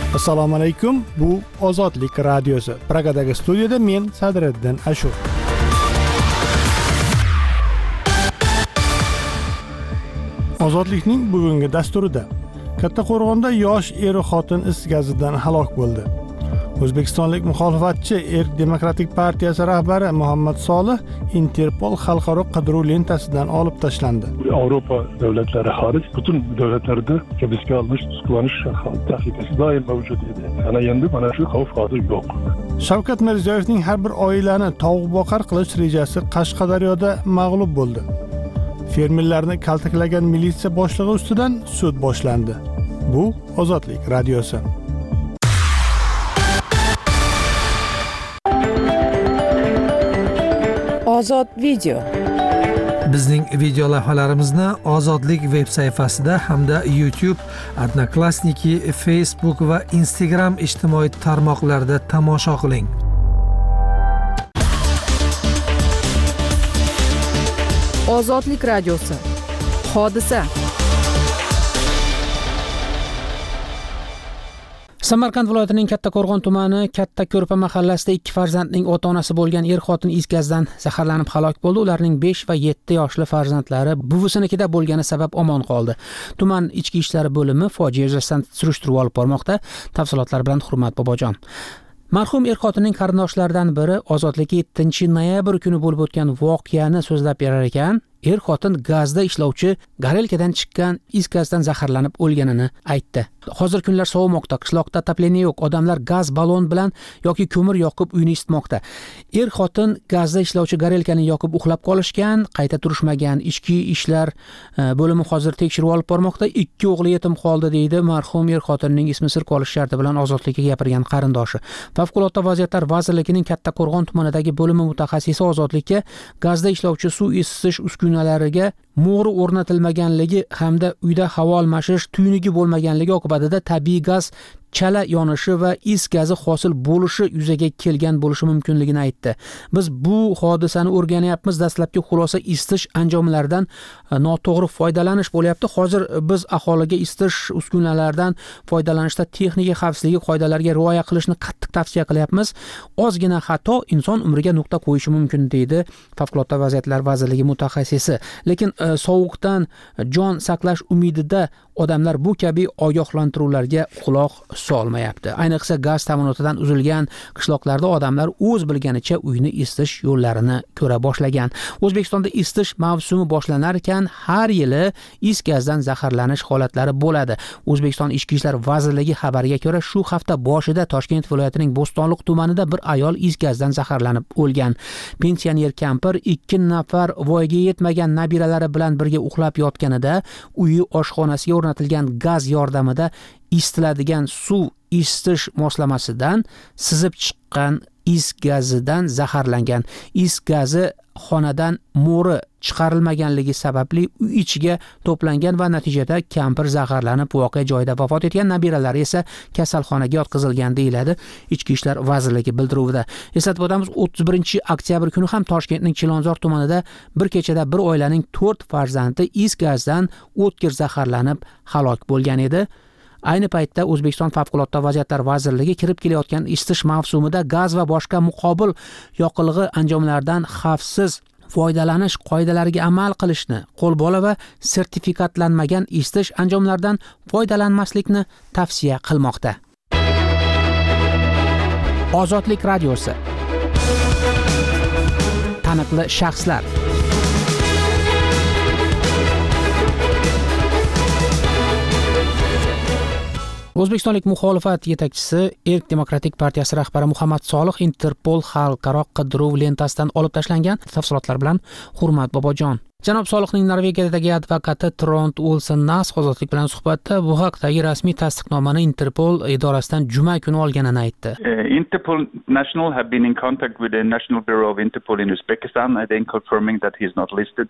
Assalomu alaykum. Bu Ozodlik radiosi. Pragadagi studiyada men Sadriddin Ashur. Ozodlikning bugungi dasturida Kattaqo'rg'onda yosh er-xotin is gazidan halok bo'ldi. O'zbekistonlik muxolifatchi Erk Demokratik partiyasi rahbari Muhammad Solih Interpol xalqaro qidiruv lentasidan olib tashlandi. Avropa davlatlari xorij butun davlatlarda hibsga olinish, tutuklanish tahlikasi doim mavjud edi. Endi mana shu xavf hozir yo'q. Shavkat Mirziyoyevning har bir oilani tovuq boqar qilish rejasi Qashqadaryoda mag'lub bo'ldi. Fermerlarni kaltaklagan militsiya boshlig'i ustidan sud boshlandi. Bu Ozodlik radiosi. Ozod video. Bizning video lavhalarimizni Ozodlik veb sayfasida hamda YouTube, Odnoklassniki, Facebook va Instagram ijtimoiy tarmoqlarida tomosha qiling. Ozodlik radiosi. Hodisa. Samarqand viloyatining Kattaqo'rg'on tumani Kattako'rpa mahallasida 2 farzandning ota-onasi bo'lgan er-xotin is gazdan zaharlanib halok bo'ldi. Ularning 5 va 7 yoshli farzandlari buvisinikida bo'lgani sabab omon qoldi. Tuman ichki ishlar bo'limi fojia yuzasidan surishtiruv olib bormoqda. Tafsilotlar bilan Hurmat Bobojon. Marhum er-xotinning qarindoshlaridan biri Ozodlikka 7-noyabr kuni bo'lib o'tgan voqeani so'zlab berar ekan. Er-xotin gazda ishlovchi garelkadan chiqqan is gazdan zaharlanib o'lganini aytdi. Hozir kunlar sovimoqda, qishloqda otопление yo'q. Odamlar gaz balon bilan yoki ko'mir yoqib uyni isitmoqda. Er-xotin gazda ishlovchi garelkani yoqib uxlab qolishgan, qayta turishmagan. Ichki ishlar bo'limi hozir tekshiruv olib bormoqda. 2 o'g'li yetim qoldi deydi marhum er-xotinning ismi sir qolish sharti bilan Ozodlikka gapirgan qarindoshi. Favqulodda vaziyatlar vazirligining Kattaqo'rg'on tumanidagi bo'limi mutaxassisi Ozodlikka gazda ishlovchi suv isitish uskunalariga mo'g'ri o'rnatilmaganligi hamda uyda havo almashish tuynigi bo'lmaganligi oqibatida tabiiy gaz chala yonishi va is gazi hosil bo'lishi yuzaga kelgan bo'lishi mumkinligini aytdi. Biz bu hodisani o'rganyapmiz. Dastlabki xulosa isitish anjomlaridan noto'g'ri foydalanish bo'lyapti. Hozir biz aholiga isitish uskunalaridan foydalanishda texnika xavfsizligi qoidalariga rioya qilishni qattiq tavsiya qilyapmiz. Ozgina xato inson umriga nuqta qo'yishi mumkin deydi Favqulodda vaziyatlar vazirligi mutaxassisi. Lekin sovuqdan jon saqlash umidida odamlar bu kabi ogohlantiruvlarga quloq solmayapti. Ayniqsa gaz ta'minotidan uzilgan qishloqlarda odamlar o'z bilganicha uyni isitish yo'llarini ko'ra boshlagan. O'zbekistonda isitish mavsumi boshlanar ekan har yili is gazdan zaharlanish holatlari bo'ladi. O'zbekiston Ichki ishlar vazirligi xabariga ko'ra shu hafta boshida Toshkent viloyatining Bo'stonliq tumanida bir ayol is gazdan zaharlanib o'lgan. Pensioner kampir 2 nafar voyaga yetmagan nabiralari bilan birga uxlab yotganida uyi oshxonasiga o'rnatilgan gaz yordamida isitiladigan suv isitish moslamasidan sizib chiqqan is gazidan zaharlangan. Is gazi xonadan mo'ri chiqarilmaganligi sababli uy ichiga to'plangan va natijada kampir zaharlanib voqea joyida vafot etgan. Nabiralari esa kasalxonaga yotqizilgan deyiladi Ichki ishlar vazirligi bildiruvida. Eslatib o'tamiz, 31-oktyabr kuni ham Toshkentning Chilonzor tumanida bir kechada bir oilaning 4 farzandi is gazdan o'tkir zaharlanib halok bo'lgan edi. Ayni paytda O'zbekiston Favqulodda vaziyatlar vazirligi kirib kelayotgan isitish mavsumida gaz va boshqa muqobil yoqilg'i anjomlaridan xavfsiz foydalanish qoidalariga amal qilishni, qo'lbola va sertifikatlanmagan isitish anjomlaridan foydalanmaslikni tavsiya qilmoqda. Ozodlik radiosi. Taniqli shaxslar. O'zbekistonlik muxolifat yetakchisi Erk Demokratik partiyasi rahbari Muhammad Solih Interpol xalqaro qidiruv lentasidan olib tashlangan. Tafsilotlar bilan Hurmat Bobojon. Janob Solihning Norvegiyadagi advokati Trond Olsen Nas Ozodlik bilan suhbatda bu haqdagi rasmiy tasdiqnomani Interpol idorasidan juma kuni olganini aytdi. Interpol National have been in contact with the National Bureau of Interpol in Uzbekistan and then confirming that he is not listed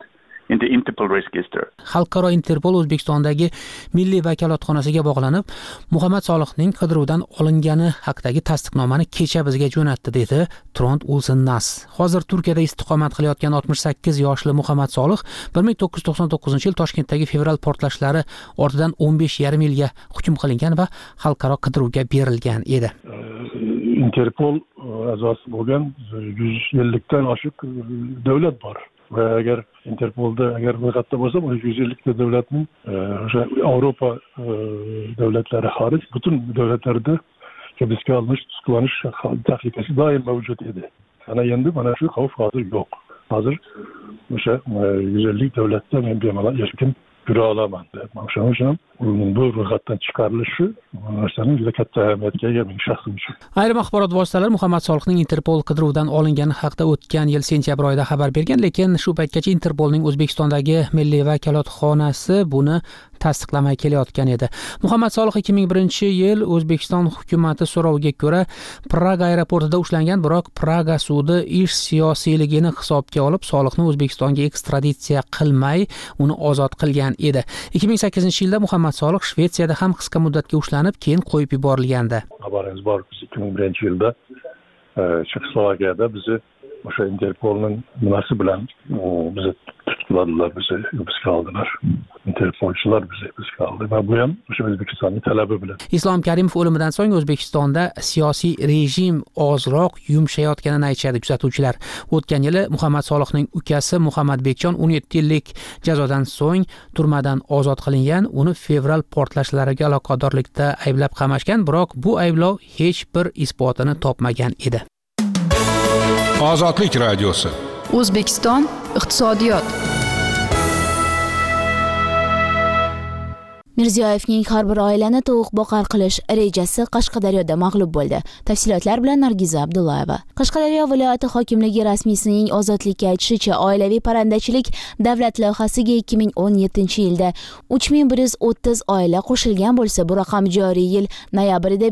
in the Interpol register. Xalqaro Interpol O'zbekistondagi milliy vakolatxonasiga bog'lanib, Muhammad Solihning qidiruvdan olingani haqidagi tasdiqnomani kecha bizga jo'natdi, dedi Trond Olsen Nas. Hozir Turkiyada istiqomat qilayotgan 68 yoshli Muhammad Solih 1999-yil Toshkentdagi fevral portlashlari ortidan 15,5 yilga hukm qilingan va xalqaro qidiruvga berilgan edi. Interpol a'zosi bo'lgan 150 dan oshiq davlat bor. Va agar Interpolda ro'yxatda bo'lsa, 150 ta davlatning o'sha Avropa davlatlari xorij butun davlatlarda hibsga olinish, tutuklanish tahlikasi doim mavjud edi. Endi mana shu xavf hozir yo'q. Hozir o'sha 150 davlatda men bemalol erkin yura olaman deb. Shuning uchun bu ro'yxatdan chiqarilishi narsaning juda katta ahamiyatga ega men shaxsim uchun. Ayrim axborot vositalari Muhammad Solihning Interpol qidiruvdan olingani haqida o'tgan yil sentyabr oyida xabar bergan, lekin shu paytgacha Interpolning O'zbekistondagi milliy vakolatxonasi buni tasdiqlamay kelayotgan edi. Muhammad Solih 2001-yil O'zbekiston hukumati so'roviga ko'ra Praga aeroportida ushlangan, biroq Praga sudi ish siyosiyligini hisobga olib Solihni O'zbekistonga ekstraditsiya qilmay, uni ozod qilgan edi. 2008-yilda Muhammad Solih Shvetsiyada ham qisqa muddatga ushlanib, keyin qo'yib yuborilgandi. Xabaringiz bor, 2001-yilda Chexoslovakiyada bizni o'sha Interpolning nimasi bilan bizni tutdilar, bizni hibsga oldilar. Interpolchilar bizni hibsga oldi va bu ham o'sha O'zbekistonning talabi bilan. Islom Karimov o'limidan so'ng O'zbekistonda siyosiy rejim ozroq yumshayotganini aytishadi kuzatuvchilar. O'tgan yili Muhammad Solihning ukasi Muhammad Bekjon 17 yillik jazodan so'ng turmadan ozod qilingan. Uni fevral portlashlariga aloqadorlikda ayblab qamashgan, biroq bu ayblov hech bir isbotini topmagan edi. Ozodlik radiosi. O'zbekiston iqtisodiyot. Mirziyoyevning har bir oilani tovuq boqar qilish rejasi Qashqadaryoda mag'lub bo'ldi. Tafsilotlar bilan Nargiza Abdullayeva. Qashqadaryo viloyati hokimligi rasmiysining ozodlikka aytishicha, oilaviy parrandachilik davlat loyihasiga 2017-yilda 3130 oila qo'shilgan bo'lsa, bu raqam joriy yil noyabrida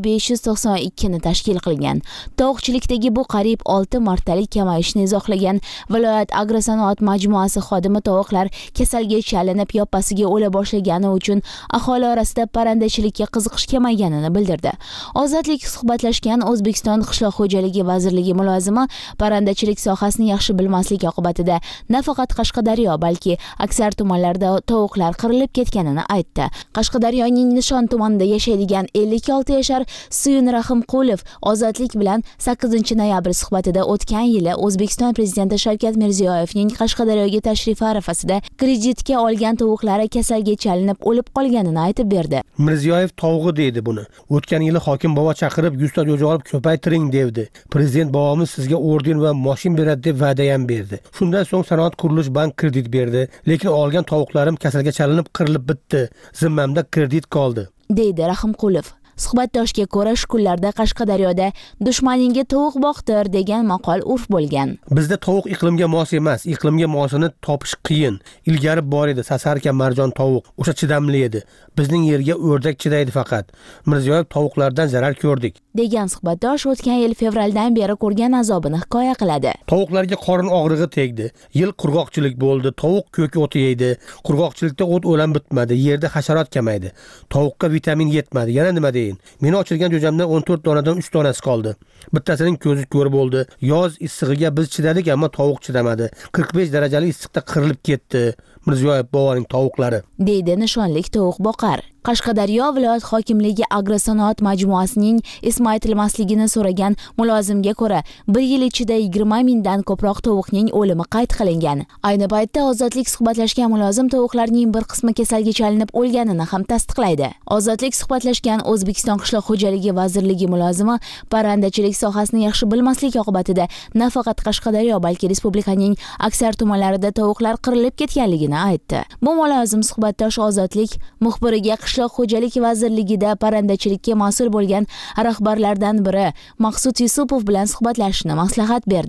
592 ni tashkil qilgan. Tovuqchilikdagi bu qariyb 6 martalik kamayishni izohlagan viloyat agrosanoat majmuasi xodimi tovuqlar kasalga chalinib, yoppasiga o'la boshlagani uchun aholi orasida parrandachilikka qiziqish kamayganini bildirdi. Ozodlik suhbatlashgan O'zbekiston Qishloq xo'jaligi vazirligi mulozimi parrandachilik sohasini yaxshi bilmaslik oqibatida nafaqat Qashqadaryo, balki aksar tumanlarda tovuqlar qirilib ketganini aytdi. Qashqadaryoning Nishon tumanida yashaydigan 56 yashar Suyun Rahimqulov ozodlik bilan 8-noyabr suhbatida o'tgan yili O'zbekiston prezidenti Shavkat Mirziyoyevning Qashqadaryoga tashrifi arafasida kreditga olgan tovuqlari kasalga chalinib o'lib qolganini aytib berdi. Mirziyoyev tovug'i deydi buni. O'tgan yili hokim bobo chaqirib 100 ta jo'ja olib ko'paytiring devdi. Prezident bobomiz sizga orden va mashin beradi deb va'da ham berdi. Shundan so'ng Sanoat qurilish bank kredit berdi, lekin olgan tovuqlarim kasalga chalinib qirilib bitdi. Zimmamda kredit qoldi, deydi Rahimqulov. Suhbatdoshga ko'ra, shu kunlarda Qashqadaryoda dushmaningga tovuq boqtir degan maqol urf bo'lgan. Bizda tovuq iqlimga mos emas, iqlimga mosini topish qiyin. Ilgari bor edi Sasarka marjon tovuq, o'sha chidamli edi. Bizning yerga o'rdak chidaydi faqat. Mirziyoyev tovuqlardan zarar ko'rdik, degan suhbatdosh o'tgan yil fevraldan beri ko'rgan azobini hikoya qiladi. Tovuqlarga qorin og'rig'i tegdi. Yil qurg'oqchilik bo'ldi. Tovuq ko'k o't yeydi. Qurg'oqchilikda o't o'lan bitmadi. Yerda hasharot kamaydi. Tovuqqa vitamin yetmadi. Yana nima deyin? Meni ochilgan jo'jamdan 14 donadan 3 donasi qoldi. Bittasining ko'zi ko'r bo'ldi. Yoz issig'iga biz chidadik, ammo tovuq chidamadi. 45 darajali issiqda qirilib ketdi. Mirziyoyev boboning tovuqlari, deydi nishonlik tovuq boqar. Qashqadaryo viloyat hokimligi agrosanoat majmuasining ismi aytilmasligini so'ragan mulozimga ko'ra, bir yil ichida 20 mingdan ko'proq tovuqning o'limi qayd qilingan. Ayni paytda ozodlik suhbatlashgan mulozim tovuqlarning bir qismi kasalga chalinib o'lganini ham tasdiqlaydi. Ozodlik suhbatlashgan O'zbekiston Qishloq xo'jaligi vazirligi mulozimi parrandachilik sohasini yaxshi bilmaslik oqibatida nafaqat Qashqadaryo, balki respublikaning aksar tumanlarida tovuqlar qirilib ketganligini aytdi. Bu mulozim suhbatdosh Ozodlik muxbiriga Qishloq xo'jaligi vazirligida parrandachilikka mas'ul bo'lgan rahbarlardan biri Maqsud Yusupov bilan suhbatlashishni maslahat berdi.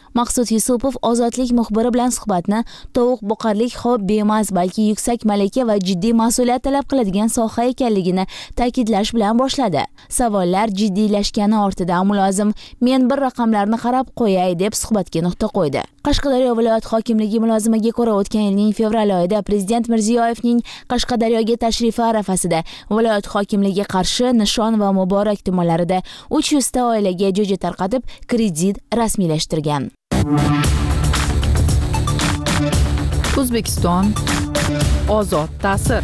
Maqsud Yusupov ozodlik muxbiri bilan suhbatni tovuq boqarlik hobbi emas, balki yuksak malaka va jiddiy mas'uliyat talab qiladigan soha ekanligini ta'kidlash bilan boshladi. Savollar jiddiylashgani ortidan mulozim "Men bir raqamlarni qarab qo'yay" deb suhbatga nuqta qo'ydi. Qashqadaryo viloyat hokimligi mulozimiga ko'ra o'tgan yilning fevral oyida Prezident Mirziyoyevning Qashqadaryoga tashrifi arafasida viloyat hokimligi Qarshi, Nishon va Muborak tumanlarida 300 ta oilaga jo'ja tarqatib, kredit rasmiylashtirgan. O'zbekiston ozod ta'sir.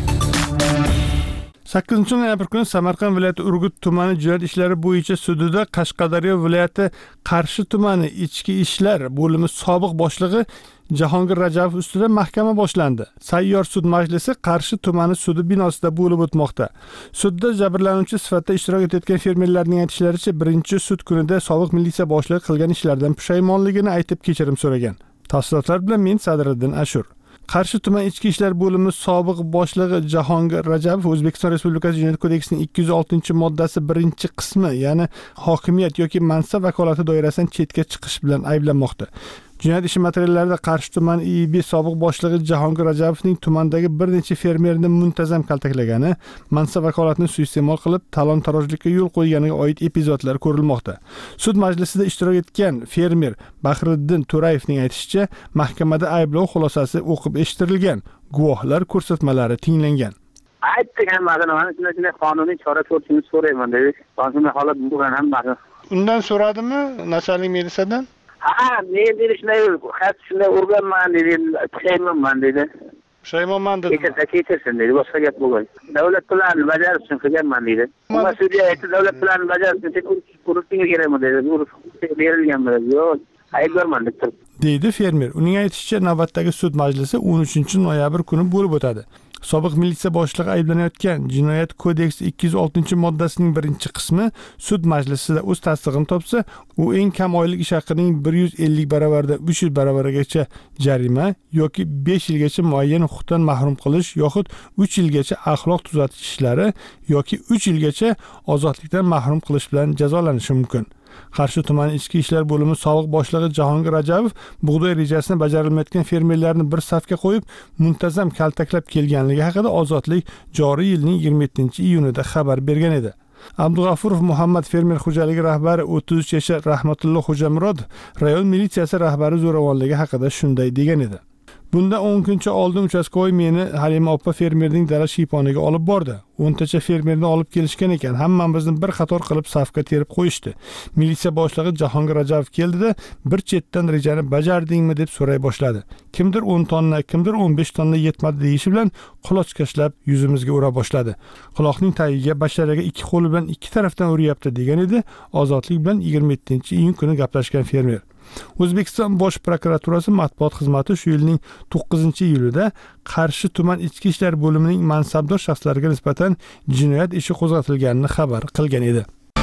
8 noyabr kuni Samarqand viloyati Urgut tumani jinoyat ishlari bo'yicha sudida Qashqadaryo viloyati Qarshi tumani ichki ishlar bo'limi sobiq boshlig'i Jahongir Rajabov ustida mahkama boshlandi. Sayyor sud majlisi Qarshi tumani sudi binosida bo'lib o'tmoqda. Sudda jabrlanuvchi sifatida ishtirok etayotgan fermerlarning aytishlaricha, birinchi sud kunida sobiq militsiya boshlig'i qilgan ishlardan pushaymonligini aytib kechirim so'ragan. Tafsilotlar bilan men Sadriddin Ashur. Qarshi tuman ichki ishlar bo'limi sobiq boshlig'i Jahongir Rajabov O'zbekiston Respublikasi Jinoyat kodeksining 206-moddasi 1-qismi, ya'ni hokimiyat yoki mansab vakolati doirasidan chetga chiqish bilan ayblanmoqda. Jinoyat ishi materiallarida Qarshi tuman IIB sobiq boshlig'i Jahongir Rajabovning tumandagi bir necha fermerni muntazam kaltaklagani, mansab vakolatini suiiste'mol qilib talon-tarojlikka yo'l qo'yganiga oid epizodlar ko'rilmoqda. Sud majlisida ishtirok etgan fermer Bahriddin To'rayevning aytishicha, mahkamada ayblov xulosasi o'qib eshittirilgan, guvohlar ko'rsatmalari tinglangan. Aytgan mazmunlarni shunday qonuniy chora ko'rishni so'rayman dedi. Qonuniy holat bo'lgan hamma. Undan so'radimi начальник militsiyadan? Men dedi shunday o'rganman dedi, pushaymonman dedi. Pushaymonman dedi. Kechirsin dedi, boshqa gap bo'lgan. Davlat planini bajarish uchun qilganman dedi. Ammo sudya aytdi, davlat planini bajarish uchun urushga kerakmi dedi. Urush berilganmi dedi. Yo'q, aybdorman deb turibdi. Deydi fermer. Uning aytishicha, navbatdagi sud majlisi 13 noyabr kuni bo'lib o'tadi. Sobiq militsiya boshlig'i ayblanayotgan Jinoyat kodeksi 206-moddasining 1-qismi sud majlisida o'z tasdig'ini topsa, u eng kam oylik ish haqining 150 baravardan 300 baravarigacha jarima yoki 5 yilgacha muayyan huquqdan mahrum qilish yoxud 3 yilgacha axloq tuzatish ishlari yoki 3 yilgacha ozodlikdan mahrum qilish bilan jazolanishi mumkin. Qarshi tumani ichki ishlar bo'limi sobiq boshlig'i Jahongir Rajabov bug'doy rejasini bajarilmayotgan fermerlarni bir safga qo'yib, muntazam kaltaklab kelganligi haqida Ozodlik joriy yilning 27-iyunida xabar bergan edi. Abdug'afurov Muhammad fermer xo'jaligi rahbari 33 yashar Rahmatulloh Xo'jamurod rayon militsiyasi rahbari zo'ravonligi haqida shunday degan edi. Bunda 10 kuncha oldin uchastkovoy meni Halima oppa fermerning dala shiyponiga olib bordi. 10 tacha fermerni olib kelishgan ekan. Hammamizni bir qator qilib safga terib qo'yishdi. Militsiya boshlig'i Jahongir Rajabov keldida, bir chetdan rejani bajardingmi deb so'ray boshladi. Kimdir 10 tonna, kimdir 15 tonna yetmadi deyishi bilan qulochkashlab yuzimizga ura boshladi. Quloqning tagiga basharaga ikki qo'li bilan ikki tarafdan uryapti degan edi. Ozodlik bilan 27-iyun kuni gaplashgan fermer. O'zbekiston Bosh prokuraturasi matbuot xizmati shu yilning 9-iyulida Qarshi tuman ichki ishlar bo'limining mansabdor shaxslariga nisbatan jinoyat ishi qo'zg'atilganini xabar qilgan edi.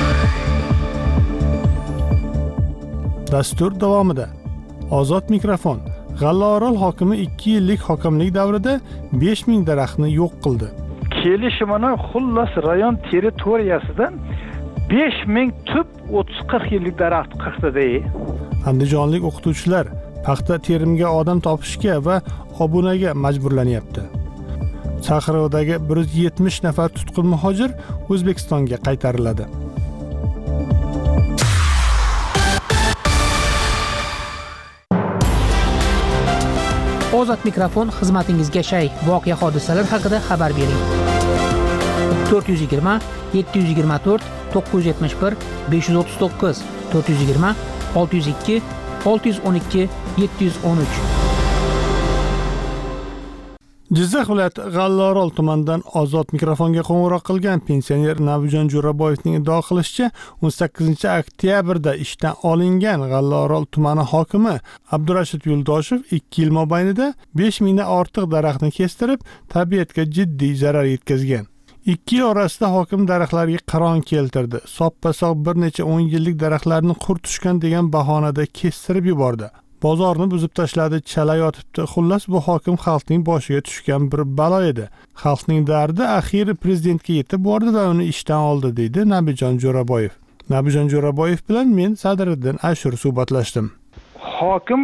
Dastur davomida Ozod mikrofon. G'allaorol hokimi 2 yillik hokimlik davrida 5000 daraxtni yo'q qildi. Kelishimini xullas rayon territoriyasidan 5000 tub 30-40 yillik daraxt qirqdi. Andijonlik o'qituvchilar paxta terimga odam topishga va obunaga majburlanyapti. Chaqiruvdagi 170 nafar tutqun muhojir O'zbekistonga qaytariladi. Ozod mikrofon xizmatingizga shay. Voqea hodisalar haqida xabar bering. 420 724 971 539 420 602 612 713. Jizzax viloyati G'allaorol tumanidan Ozod mikrofonga qo'ng'iroq qilgan pensioner Nabijon Jo'raboyevning iddao qilishicha, 18-oktyabrda ishdan olingan G'allaorol tumani hokimi Abdurashid Yo'ldoshev 2 yil mobaynida 5000 dan ortiq daraxtni kestirib, tabiatga jiddiy zarar yetkazgan. 2 yil orasida hokim daraxtlarga qiron keltirdi. Soppa-sog' bir necha 10 yillik daraxtlarni qur tushgan degan bahonada kestirib yubordi. Bozorni buzib tashladi, chala yotibdi. Xullas bu hokim xalqning boshiga tushgan bir balo edi. Xalqning dardi axir prezidentga yetib bordi va uni ishdan oldi, deydi Nabijon Jo'raboyev. Nabijon Jo'raboyev bilan men Sadriddin Ashur suhbatlashdim. hokim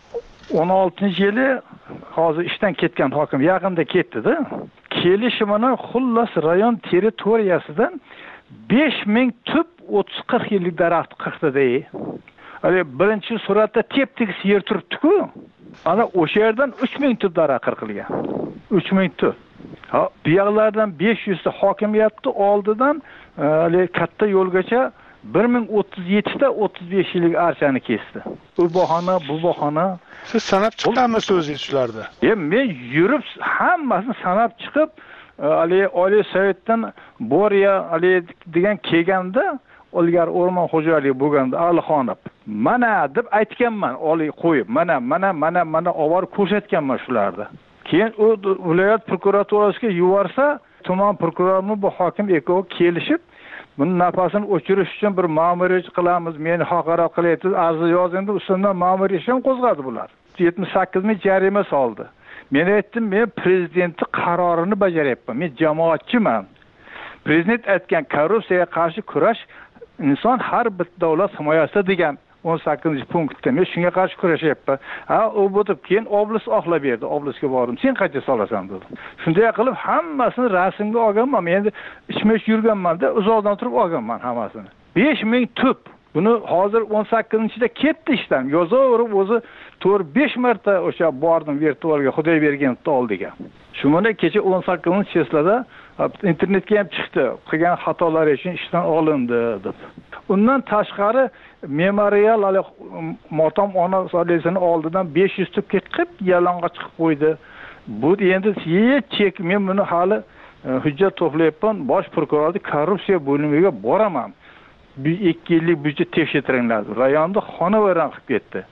16-yili hozir ishdan ketgan hokim yaqinda ketdi-da. Kelishimini xullas rayon territoriyasidan 5000 tup 30-40 yillik daraxt qirqdi-da. Hali birinchi suratda tep-tekis yer turibdi-ku. Ana o'sha yerdan 3000 tup daraxt qirqilgan. 3000 tup. Ha, bu yoqlardan 500 ta hokimiyatni oldidan hali katta yo'lgacha 1037 ta 35 yillik archani kesdi. Bu bahona, bu bahona. Siz sanab chiqqanmisiz o'zingiz shularda? Men yurib hammasini sanab chiqib, hali Oliy Sovetdan Boriya hali degan kelganda, ilgari o'rmon xo'jaligi bo'lganda Alixonov. Mana deb aytganman, Oliy qo'yib, mana olib ko'rsatganman shularda. Keyin u viloyat prokuraturasiga yuborsa, tuman prokurormi bu hokim ekov kelishib, buni nafasini o'chirish uchun bir ma'muriy qilamiz, meni haqorat qilyapsiz, arz yozindi, ustidan ma'muriy ish ham qo'zg'adi bular. 78 ming jarima soldi. Men aytdim, men prezidentning qarorini bajaryapman. Men jamoatchiman. Prezident aytgan korrupsiyaga qarshi kurash inson har bir davlat himoyasida degan 18-punktda men shunga qarshi kurashyapman. U bo'lib keyin oblis oqlab berdi. Oblisga bordim. Sen qancha solasan dedi. Shunday qilib hammasini rasmga olganman. Men endi ishmesh yurganman-da, uzoqdan turib olganman hammasini. 5000 tup. Buni hozir 18-da ketdi ishdan. Yozaverib o'zi 4-5 marta o'sha bordim virtualga Xudoy berganini oldiga. Shuni kecha 18-cheslada internetga ham chiqdi. Qilgan xatolari uchun ishdan olindi deb. Undan tashqari memorial motam ona solesini oldidan 500 tup qilib yalang'a chiqib qo'ydi. Bu endi chek men buni hali hujjat to'playapman. Bosh prokurorning korrupsiya bo'limiga boraman. Bir 2 yillik budjet tekshirtiringlar. Rayonda xonavayron qilib ketdi.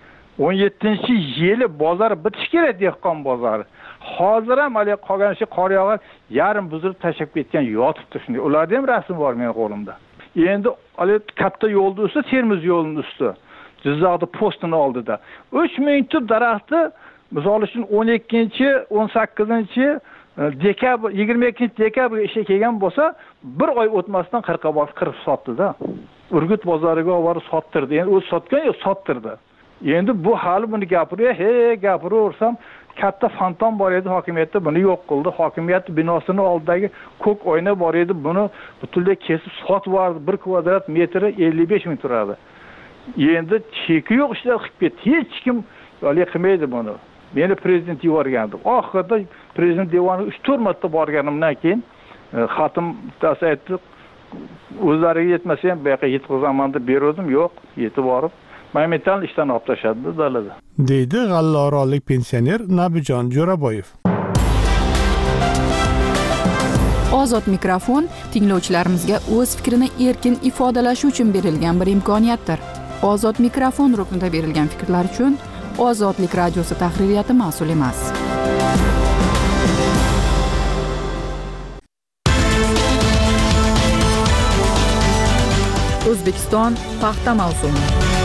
17-yili bozor bitish kerak, dehqon bozori. Hozir ham hali qolgan ishi qor yog'ar, yarim buzilib tashab ketgan yotibdi shunday. Ularda ham rasm bor mening qo'limda. Endi hali katta yo'lning usti, Termiz yo'lining usti. Jizzaxda postini oldida 3000 tup daraxtni misol uchun 18 dekabr 22 dekabrga ishga kelgan bo'lsa, bir oy o'tmasdan 40 bor qirib sotdi-da. Urgut bozoriga olib sottirdi. Endi u sotgan yo'q, sottirdi. Endi bu hali buni gapiraversam, katta fantom bor edi hokimiyatda, buni yo'q qildi. Hokimiyat binosini oldidagi ko'k oyna bor edi, buni butunlay kesib sotib yubordi. 1 kvadrat metri 55 ming turadi. Endi cheki yo'q ishlar qilib ketdi. Hech kim hali qilmaydi buni. Meni prezident yuborgandi. Oxirida prezident devoniga 3-4 marta borganimdan keyin xatim aytdi, o'zlariga yetmasa ham bu yoqqa yetkazaman deb berdim, yo'q, yetib borib momentan ishdan olib tashladi dalada. Deydi G'allaorollik pensioner Nabijon Jo'raboyev. Ozod mikrofon tinglovchilarimizga o'z fikrini erkin ifodalashi uchun berilgan bir imkoniyatdir. Ozod mikrofon ruknida berilgan fikrlar uchun Ozodlik radiosi tahririyati mas'ul emas. O'zbekiston paxta mavsumi.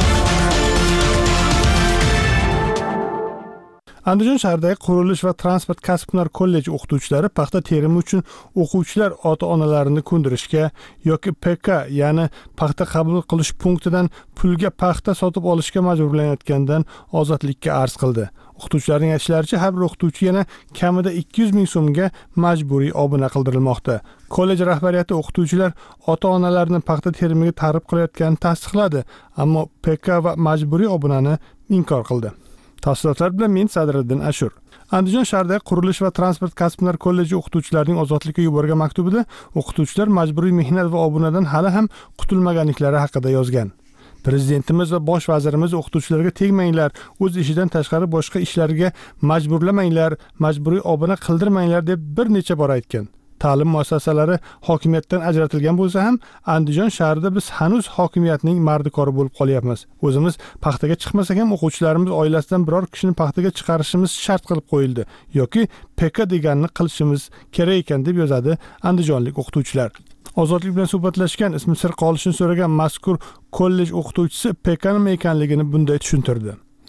Andijon shahridagi qurilish va transport kasb-hunar kolleji o'qituvchilari paxta terimi uchun o'quvchilar ota-onalarini ko'ndirishga yoki PK, ya'ni paxta qabul qilish punktidan pulga paxta sotib olishga majburlanayotgandan ozodlikka arz qildi. O'qituvchilarning aytishlaricha, har bir o'qituvchi yana kamida 200 ming so'mga majburiy obuna qildirilmoqda. Kollej rahbariyati o'qituvchilar ota-onalarini paxta terimiga targ'ib qilayotganini tasdiqladi, ammo PK va majburiy obunani inkor qildi. Tafsilotlar bilan men Sadriddin Ashur. Andijon shahridagi qurilish va transport kasb-hunar kolleji o'qituvchilarining ozodlikka yuborgan maktubida o'qituvchilar majburiy mehnat va obunadan hali ham qutulmaganliklari haqida yozgan. Prezidentimiz va bosh vazirimiz o'qituvchilarga tegmanglar, o'z ishidan tashqari boshqa ishlarga majburlamanglar, majburiy obuna qildirmanglar deb bir necha bor aytgan. Ta'lim muassasalari hokimiyatdan ajratilgan bo'lsa ham, Andijon shahrida biz hanuz hokimiyatning mardikori bo'lib qolyapmiz. O'zimiz paxtaga chiqmasak ham o'quvchilarimiz oilasidan biror kishini paxtaga chiqarishimiz shart qilib qo'yildi yoki PK deganini qilishimiz kerak ekan deb yozadi andijonlik o'qituvchilar. Ozodlik bilan suhbatlashgan, ismi sir qolishini so'ragan mazkur kollej o'qituvchisi PK nima ekanligini bunday tushuntirdi.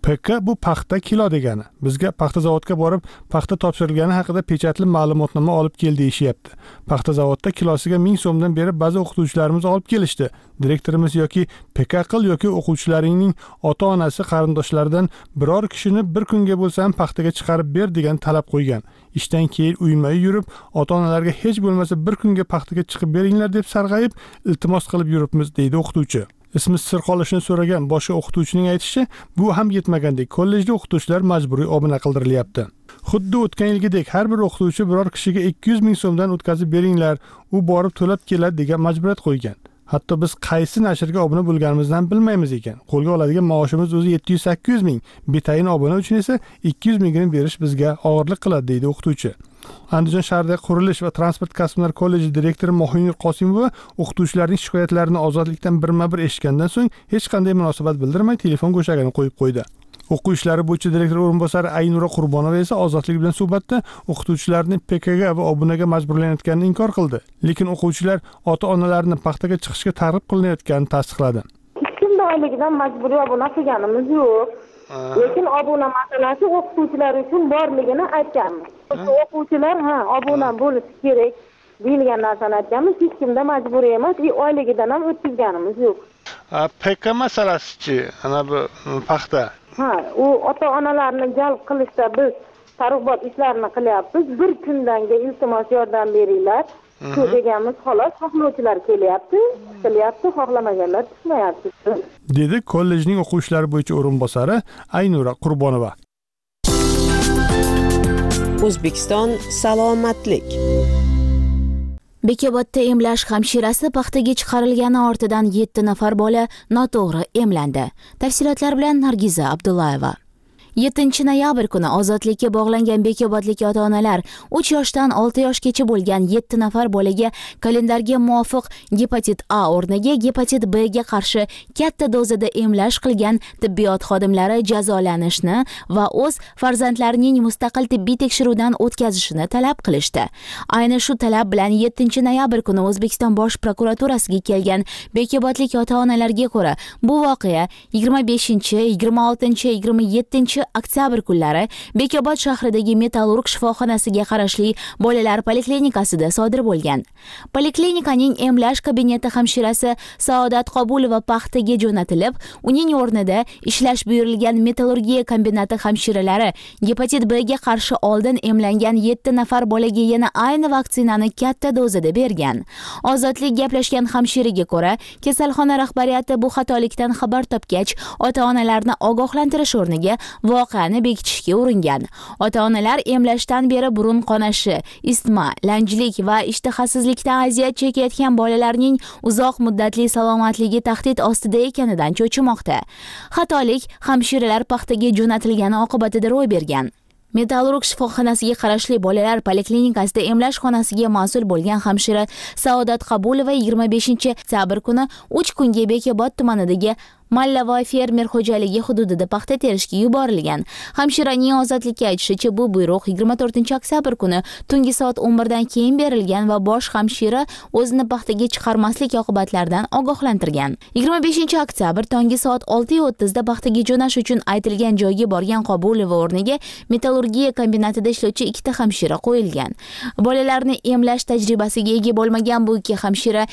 PK bu paxta kilo degani. Bizga paxta zavodga borib, paxta topshirilgani haqida pechatli ma'lumotnoma olib kel deyishyapti. Paxta zavodda kilosiga 1000 so'mdan beri ba'zi o'qituvchilarimiz olib kelishdi. Direktorimiz yoki PK qil yoki o'quvchilaringning ota-onasi qarindoshlaridan biror kishini bir kunga bo'lsa ham paxtaga chiqarib ber degan talab qo'ygan. Ishdan keyin uyma-uy yurib, ota-onalarga hech bo'lmasa bir kunga paxtaga chiqib beringlar deb sarg'ayib, iltimos qilib yuribmiz, deydi o'qituvchi. Ismi sir qolishini so'ragan boshqa o'qituvchining aytishicha, bu ham yetmagandek kollejda o'qituvchilar majburiy obuna qildirilyapti. Xuddi o'tgan yilgidek har bir o'qituvchi biror kishiga 200 ming so'mdan o'tkazib beringlar, u borib to'lab keladi degan majburiyat qo'ygan. Hatto biz qaysi nashrga obuna bo'lganimizdan bilmaymiz ekan. Qo'lga oladigan maoshimiz o'zi 700-800 ming, betayin obuna uchun esa 200 mingini berish bizga og'irlik qiladi, deydi o'qituvchi. Andijon shahridagi qurilish va transport kasblari kolleji direktori Mohinur Qosimova o'qituvchilarning shikoyatlarini ozodlikdan birma-bir eshitgandan so'ng hech qanday munosabat bildirmay telefon go'shagini qo'yib qo'ydi. O'quv ishlari bo'yicha direktor o'rinbosari Aynura Qurbonova esa ozodlik bilan suhbatda o'qituvchilarni PKga va obunaga majburlanayotganini inkor qildi. Lekin o'quvchilar ota-onalarni paxtaga chiqishga targ'ib qilinayotganini tasdiqladi. Hech kimda oyligidan majburiy obuna qilganimiz yo'q. Lekin obuna masalasi o'qituvchilar uchun borligini aytganmiz. O'quvchilar obuna bo'lishi kerak deyilgan narsani aytganmiz. Hech kimda majburiy emas, oyligidan ham o'tkazganimiz yo'q. PK masalasi-chi, ana bu paxta. U ota-onalarni jalb qilishda biz targ'ibot ishlarini qilyapmiz. Bir kundanga iltimos yordam beringlar. Shu deganimiz xolos, xohlovchilar kelyapti, qilyapti, xohlamaganlar tushmayapti. Dedi kollejning o'quv ishlari bo'yicha o'rinbosari Aynura Qurbonova. O'zbekiston salomatlik. Bekobodda emlash hamshirasi paxtaga chiqarilgani ortidan 7 nafar bola noto'g'ri emlandi. Tafsilotlar bilan Nargiza Abdullayeva. 7 noyabr kuni ozodlikka bog'langan bekobodlik ota-onalar 3 yoshdan 6 yoshgacha bo'lgan 7 nafar bolaga kalendarga muvofiq gepatit A o'rniga gepatit B ga qarshi katta dozada emlash qilgan tibbiyot xodimlari jazolanishni va o'z farzandlarining mustaqil tibbiy tekshiruvdan o'tkazishini talab qilishdi. Ayni shu talab bilan 7 noyabr kuni O'zbekiston Bosh prokuraturasiga kelgan bekobodlik ota-onalarga ko'ra, bu voqea 25, 26, 27 oktyabr kunlari Bekobod shahridagi Metallurg shifoxonasiga qarashli bolalar poliklinikasida sodir bo'lgan. Poliklinikaning emlash kabineti hamshirasi Saodat Qobulova paxtaga jo'natilib, uning o'rnida ishlash buyurilgan metallurgiya kombinati hamshiralari gepatit B ga qarshi oldin emlangan 7 nafar bolaga yana ayni vaksinani katta dozada bergan. Ozodlik gaplashgan hamshiraga ko'ra, kasalxona rahbariyati bu xatolikdan xabar topgach, ota-onalarni ogohlantirish o'rniga voqeani bekitishga uringan. Ota-onalar emlashdan beri burun qonashi, isitma, lanjlik va ishtahasizlikdan aziyat chekayotgan bolalarning uzoq muddatli salomatligi tahdid ostida ekanidan cho'chimoqda. Xatolik hamshiralar paxtaga jo'natilgani oqibatida ro'y bergan. Metallurg shifoxonasiga qarashli bolalar poliklinikasida emlash xonasiga mas'ul bo'lgan hamshira Saodat Qabulova 25 oktyabr kuni 3 kunga Bekobod tumanidagi Mallavoy fermer xo'jaligi hududida paxta terishga yuborilgan. Hamshiraning ozodlikka aytishicha, bu buyruq 24 oktyabr kuni tungi soat 11 dan keyin berilgan va bosh hamshira o'zini paxtaga chiqarmaslik oqibatlaridan ogohlantirgan. 25 oktyabr tongi soat 6:30 da paxtaga jo'nash uchun aytilgan joyga borgan Qobulova o'rniga metallurgiya kombinatida ishlovchi 2 hamshira qo'yilgan. Bolalarni emlash tajribasiga ega bo'lmagan bu 2 hamshira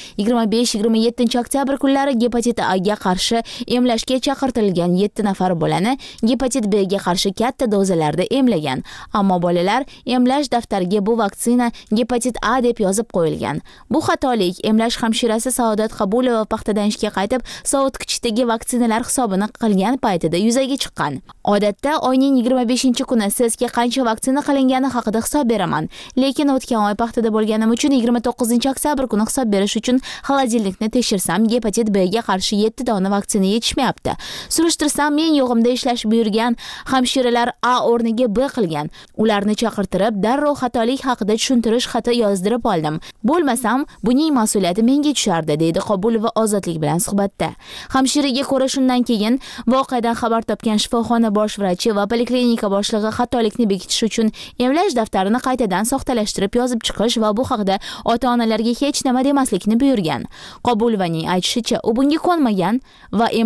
25-27 oktyabr kunlari gepatit A ga qarshi emlashga chaqirtirilgan 7 nafar bolani gepatit B ga qarshi katta dozalarda emlagan. Ammo bolalar emlash daftariga bu vaksina gepatit A deb yozib qo'yilgan. Bu xatolik emlash hamshirasi Saodat Qabulova paxtadan ishga qaytib, sovutgichdagi vaksinalar hisobini qilgan paytida yuzaga chiqqan. Odatda oyning 25 kuni sizga qancha vaksina qilingani haqida hisob beraman. Lekin o'tgan oy paxtada bo'lganim uchun 29 oktyabr kuni hisob berish uchun xolodilnikni tekshirsam, gepatit B ga qarshi 7 dona vaksina yetishmayapti. Surishtirsam, men yo'g'imda ishlash buyurgan hamshiralar A o'rniga B qilgan. Ularni chaqirtirib, darrov xatolik haqida tushuntirish xati yozdirib oldim. Bo'lmasam, buning mas'uliyati menga tushardi, deydi Qobulova ozodlik bilan suhbatda. Hamshiraga ko'ra, shundan keyin voqeadan xabar topgan shifoxona bosh vrachi va poliklinika boshlig'i xatolikni bekitish uchun emlash daftarini qaytadan soxtalashtirib yozib chiqish va bu haqda ota-onalarga hech nima demaslikni buyurgan. Qobulovaning aytishicha, u bunga ko'nmagan va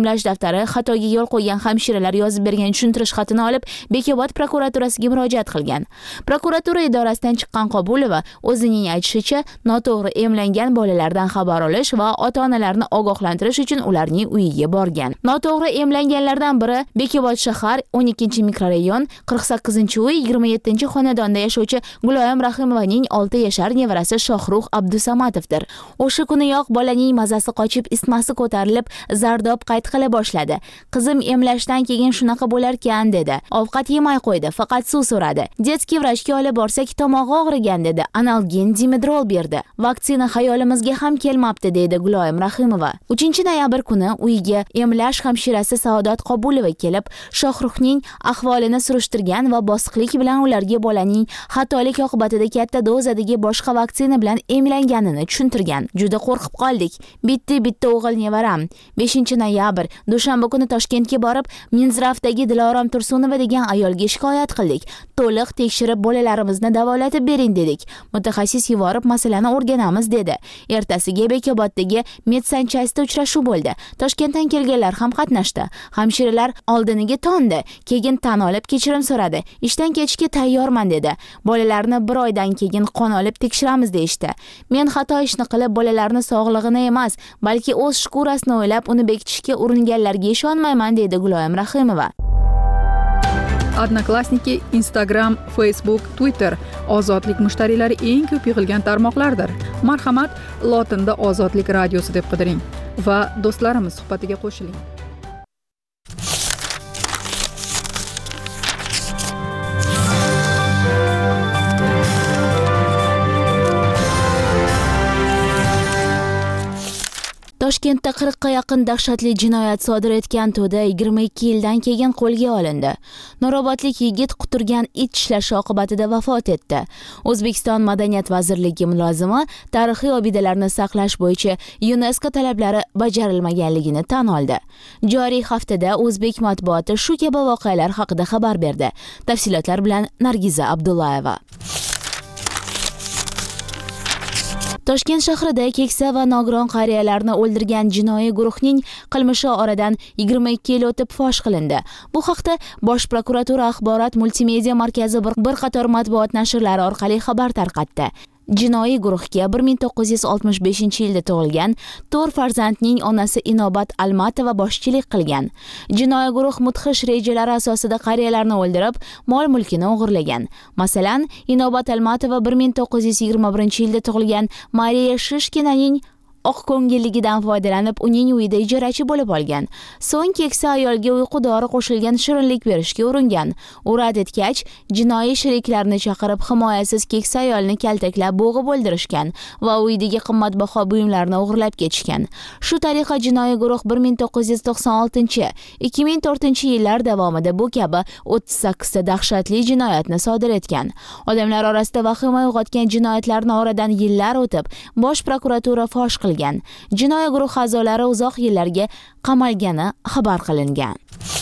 emlash daftari, xatoga yo'l qo'ygan hamshiralar yozib bergan tushuntirish xatini olib Bekobod prokuraturasiga murojaat qilgan. Prokuratura idorasidan chiqqan Qobulova o'zining aytishicha, noto'g'ri emlangan bolalardan xabar olish va ota-onalarni ogohlantirish uchun ularning uyiga borgan. Noto'g'ri emlanganlardan biri Bekobod shahar 12-mikrorayon 48-uy 27-xonadonda yashovchi Guloyim Rahimovaning 6 yashar nevarasi Shohruh Abdusamatovdir. O'sha kuniyoq bolaning mazasi qochib, ismasi ko'tarilib, zardob qayd qila boshladi. Qizim emlashdan keyin shunaqa bo'larkan dedi. Ovqat yemay qo'ydi, faqat suv so'radi. Detskiy vrachga olib borsak, tomog'i og'rigan dedi. Analgin Dimedrol berdi. Vaksina xayolimizga ham kelmabdi dedi Guloyim Rahimova. 3-noyabr kuni uyiga emlash hamshirasi Saodat Qobulova kelib, Shohruhning ahvolini surishtirgan va bosiqlik bilan ularga bolaning xatolik oqibatida katta dozadagi boshqa vaksina bilan emlanganini tushuntirgan. Juda qo'rqib qoldik. Bitta o'g'il nevaram. 5-noyabr dushanba kuni Toshkentga borib, Minzrafdagi Dilorom Tursunova degan ayolga shikoyat qildik. To'liq tekshirib bolalarimizni davolatib bering dedik. Mutaxassis yuborib masalani o'rganamiz dedi. Ertasiga Bekoboddagi medsanchasida uchrashuv bo'ldi. Toshkentdan kelganlar ham qatnashdi. Hamshiralar oldiniga to'ndi, keyin tan olib kechirim so'radi. Ishdan ketishga tayyorman dedi. Bolalarni 1 oydan keyin qon olib tekshiramiz deyishdi. Men xato ishni qilib bolalarni sog'lig'ini emas, balki o'z shkurasini o'ylab uni bekitishga uringanlarga ishonmayman dedi Guloyim Rahimova. Odnoklassniki, Instagram, Facebook, Twitter ozodlik mushtariylari eng ko'p yig'ilgan tarmoqlardir. Marhamat, lotinda Ozodlik radiosi deb qidiring va do'stlarimiz suhbatiga qo'shiling. Toshkentda 40 ga yaqin dahshatli jinoyat sodir etgan to'da 22 yildan keyin qo'lga olindi. Nurobodlik yigit quturgan it tishlashi oqibatida vafot etdi. O'zbekiston Madaniyat vazirligi mulozimi tarixiy obidalarni saqlash bo'yicha UNESCO talablari bajarilmaganligini tan oldi. Joriy haftada o'zbek matbuoti shu kabi voqealar haqida xabar berdi. Tafsilotlar bilan Nargiza Abdullayeva. Toshkent shahrida keksa va nogiron qariyalarni o'ldirgan jinoiy guruhning qilmishi oradan 22 yil o'tib fosh qilindi. Bu haqda Bosh prokuratura axborot multimedia markazi bir qator matbuot nashrlari orqali xabar tarqatdi. Jinoiy guruhga 1965-yilda tug'ilgan 4 farzandning onasi Inobat Almatova boshchilik qilgan. Jinoiy guruh mudhish rejalari asosida qariyalarni o'ldirib, mol-mulkini o'g'irlagan. Masalan, Inobat Almatova 1921-yilda tug'ilgan Mariya Shishkinaning oqko'ngilligidan foydalanib, uning uyida ijarachi bo'lib olgan. So'ng keksa ayolga uyqu dori qo'shilgan shirinlik berishga uringan. U rad etgach, jinoiy sheriklarni chaqirib, himoyasiz keksa ayolni kaltaklab, bo'g'ib o'ldirishgan va uydagi qimmatbaho buyumlarni o'g'irlab ketishgan. Shu tariqa jinoiy guruh 1996-2004-yillar davomida bu kabi 38 ta dahshatli jinoyatni sodir etgan. Odamlar orasida vahima uyg'otgan jinoyatlarni oradan yillar o'tib, Bosh prokuratura fosh qilgan. Jinoiy guruh a'zolari uzoq yillarga qamalgani xabar qilingan.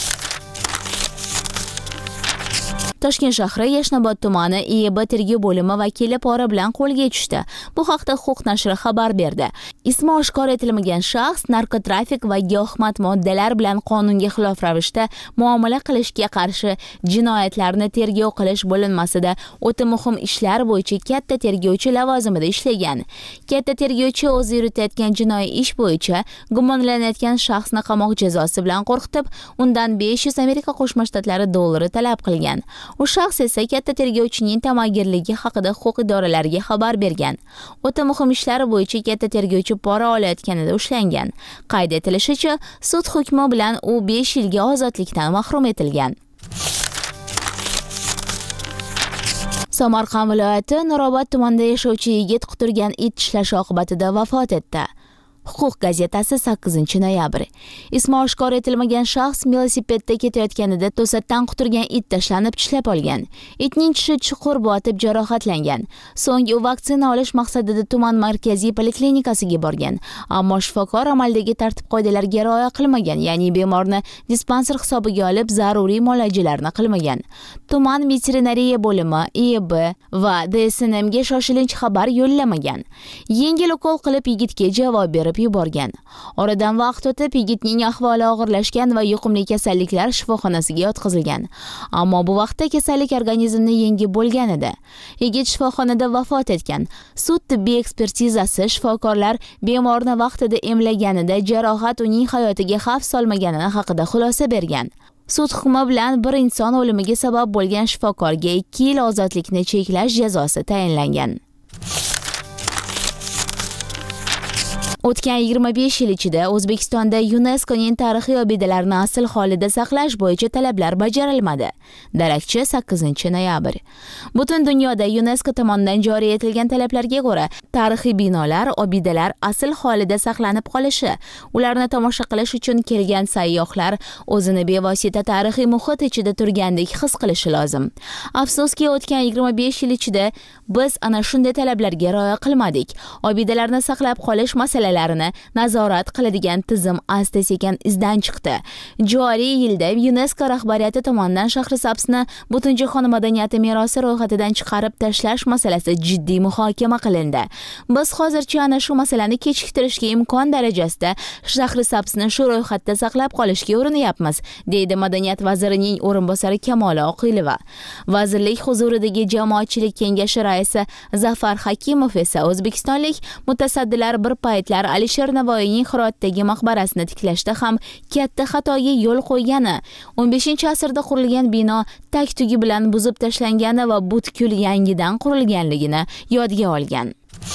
Toshkent shahri Yashnobod tumani IEB tergov bo'limi vakili pora bilan qo'lga tushdi. Bu haqda Huquq nashri xabar berdi. Ismi oshkor etilmagan shaxs narkotrafik va giyohvand moddalar bilan qonunga xilof ravishda muomala qilishga qarshi jinoyatlarni tergov qilish bo'linmasida o'ta muhim ishlar bo'yicha katta tergovchi lavozimida ishlagan. Katta tergovchi o'zi yuritayotgan jinoiy ish bo'yicha gumonlanayotgan shaxsni qamoq jazosi bilan qo'rqitib, undan 500 Amerika Qo'shma Shtatlari dollari talab qilgan. U shaxs esa katta tergovchining tamagirligi haqida huquq idoralariga xabar bergan. O'ta muhim ishlar bo'yicha katta tergovchi pora olayotganida ushlangan. Qayd etilishicha, sud hukmi bilan u 5 yilga ozodlikdan mahrum etilgan. Samarqand viloyati Nurobod tumanida yashovchi yigit quturgan it tishlashi oqibatida vafot etdi. Huquq gazetasi 8-noyabr. Ismi oshkor etilmagan shaxs velosipedda ketayotganida to'satdan quturgan it tashlanib tishlab olgan. Itning tishi chuqur botib jarohatlangan. So'ng u vaksina olish maqsadida tuman markaziy poliklinikasiga borgan. Ammo shifokor amaldagi tartib-qoidalarga rioya qilmagan, ya'ni bemorni dispanser hisobiga olib zaruriy muolajalarni qilmagan. Tuman veterinariya bo'limi, IEB va DSNMga shoshilinch xabar yo'llamagan. Yengil ukol qilib yigitga javob berib o'ldirib yuborgan. Oradan vaqt o'tib yigitning ahvoli og'irlashgan va yuqumli kasalliklar shifoxonasiga yotqizilgan. Ammo bu vaqtda kasallik organizmni yengib bo'lgan edi. Yigit shifoxonada vafot etgan. Sud tibbiy ekspertizasi shifokorlar bemorni vaqtida emlaganida jarohat uning hayotiga xavf solmaganini haqida xulosa bergan. Sud hukmi bilan bir inson o'limiga sabab bo'lgan shifokorga 2 yil ozodlikni cheklash jazosi tayinlangan. O'tgan 25 yil ichida O'zbekistonda UNESCOning tarixiy obidalarni asl holida saqlash bo'yicha talablar bajarilmadi. Darakchi 8-noyabr. Butun dunyoda UNESCO tomonidan joriy etilgan talablarga ko'ra, tarixiy binolar, obidalar asl holida saqlanib qolishi, ularni tomosha qilish uchun kelgan sayyohlar o'zini bevosita tarixiy muhit ichida turgandek his qilishi lozim. Afsuski, o'tgan 25 yil ichida biz ana shunday talablarga rioya qilmadik. Obidalarni saqlab qolish masalalarini nazorat qiladigan tizim asta-sekin izdan chiqdi. Joriy yilda UNESCO rahbariyati tomonidan Shahrisabzni Butunjahon madaniyati merosi ro'yxatidan chiqarib tashlash masalasi jiddiy muhokama qilindi. Biz hozircha ana shu masalani kechiktirishga imkon darajasida Shahrisabzni shu ro'yxatda saqlab qolishga urinyapmiz, deydi Madaniyat vazirining o'rinbosari Kamola Oqilova. Vazirlik huzuridagi Jamoatchilik kengashi raisi Zafar Hakimov esa o'zbekistonlik mutasaddilar bir paytlar Alisher Navoiyning Hirotdagi maqbarasini tiklashda ham katta xatoga yo'l qo'ygani, 15-asrda qurilgan bino tag-tugi bilan buzib tashlangani va butkul yangidan qurilganligini yodga olgan.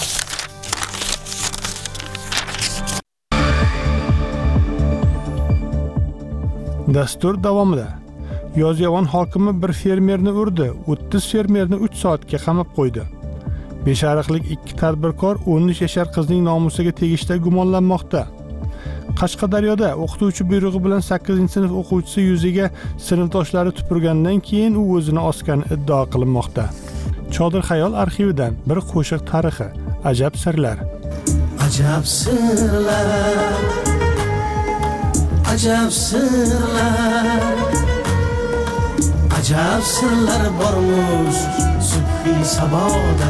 Dastur davomida Yozyovon hokimi bir fermerni urdi, 30 fermerni 3 soatga qamab qo'ydi. Beshariqlik 2 tadbirkor 13 yashar qizning nomusiga tegishda gumonlanmoqda. Qashqadaryoda o'qituvchi buyrug'i bilan 8-sinf o'quvchisi yuziga sinfdoshlari tupurgandan keyin u o'zini osgani iddao qilinmoqda. Chodir xayol arxividan bir qo'shiq tarixi, ajab sirlar. Ajab sirlar. Ajab sirlar. Ajab sirlar bormuş subhi saboda.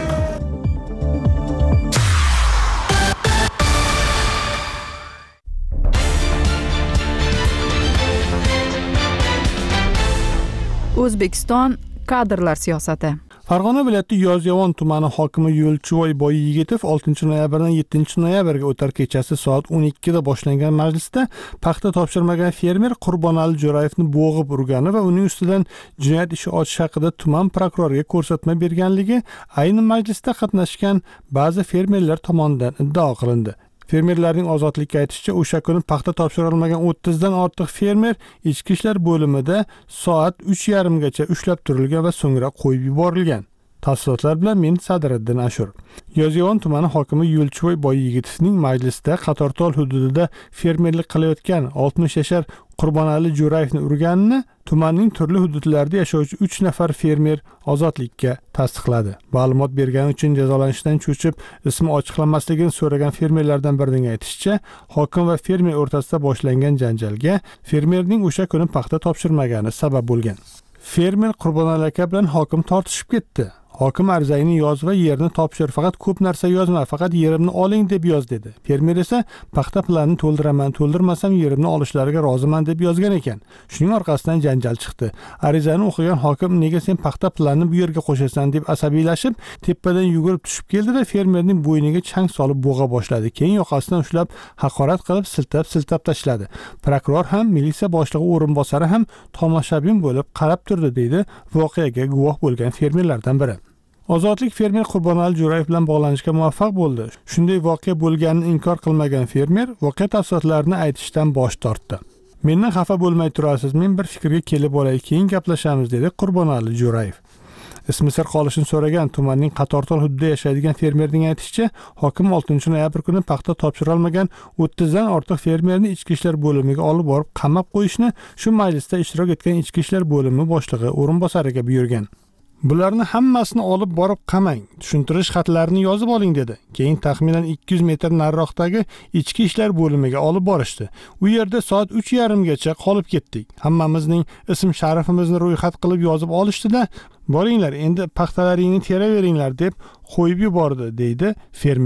O'zbekiston kadrlar siyosati. Farg'ona viloyati Yozyovon tumani hokimi Yo'lchivoy Boyigitov 6-noyabrdan 7-noyabrga o'tar kechasi soat 12 da boshlangan majlisda paxta topshirmagan fermer Qurbonali Jo'rayevni bo'g'ib urgani va uning ustidan jinoyat ishi ochish haqida tuman prokuroriga ko'rsatma berganligi ayni majlisda qatnashgan ba'zi fermerlar tomonidan iddao qilindi. Fermerlarning ozodlikka aytishicha, o'sha kuni paxta topshira olmagan 30 dan ortiq fermer ichki ishlar bo'limida soat 3:30 gacha ushlab turilgan va so'ngra qo'yib yuborilgan. Tafsilotlar bilan men Sadiriddin Ashur. Yozyovon tumani hokimi Yo'lchivoy Boyigitovning majlisda Qatortol hududida fermerlik qilayotgan 60 yashar Qurbonali Jo'rayevni urganini tumanning turli hududlarida yashovchi 3 nafar fermer ozodlikka tasdiqladi. Ma'lumot bergani uchun jazolanishdan cho'chib, ismi ochiqlanmasligini so'ragan fermerlardan birining aytishicha, hokim va fermer o'rtasida boshlangan janjalga fermerning o'sha kuni paxta topshirmagani sabab bo'lgan. Fermer Qurbonali aka bilan hokim tortishib ketdi. Hokim arizangni yoz va yerni topshir, faqat ko'p narsa yozma, faqat yerimni oling deb yoz dedi. Fermer esa paxta planini to'ldiraman, to'ldirmasam yerimni olishlariga roziman deb yozgan ekan. Shuning orqasidan janjal chiqdi. Arizani o'qigan hokim nega sen paxta planini bu yerga qo'shasan deb asabiylashib, tepadan yugurib tushib keldi va fermerning bo'yniga chang solib bo'g'a boshladi. Keyin yoqasidan ushlab haqorat qilib siltab tashladi. Prokuror ham, militsiya boshlig'i o'rinbosari ham tomoshabin bo'lib qarab turdi, deydi voqeaga guvoh bo'lgan fermerlardan biri. Ozodlik fermer Qurbonali Jo'rayev bilan bog'lanishga muvaffaq bo'ldi. Shunday voqea bo'lganini inkor qilmagan fermer voqea tafsilotlarini aytishdan bosh tortdi. Mendan xafa bo'lmay turasiz, men bir fikrga kelib olay, keyin gaplashamiz, dedi Qurbonali Jo'rayev. Ismi sir qolishini so'ragan tumanning Qatortol hududida yashaydigan fermerning aytishicha, hokim 6-noyabr kuni paxta topshira olmagan 30 dan ortiq fermerni ichki ishlar bo'limiga olib borib qamab qo'yishni shu majlisda ishtirok etgan ichki ishlar bo'limi boshlig'i o'rinbosariga buyurgan. Bularni hammasini olib borib qamang, tushuntirish xatlarini yozib oling dedi. Keyin taxminan 200 metr nariroqdagi ichki ishlar bo'limiga olib borishdi. U yerda soat 3:30 gacha qolib ketdik. Hammamizning ism sharifimizni ro'yxat qilib yozib olishdi-da, boringlar, endi paxtalaringni teraveringlar deb qo'yib yubordi, deydi fermer.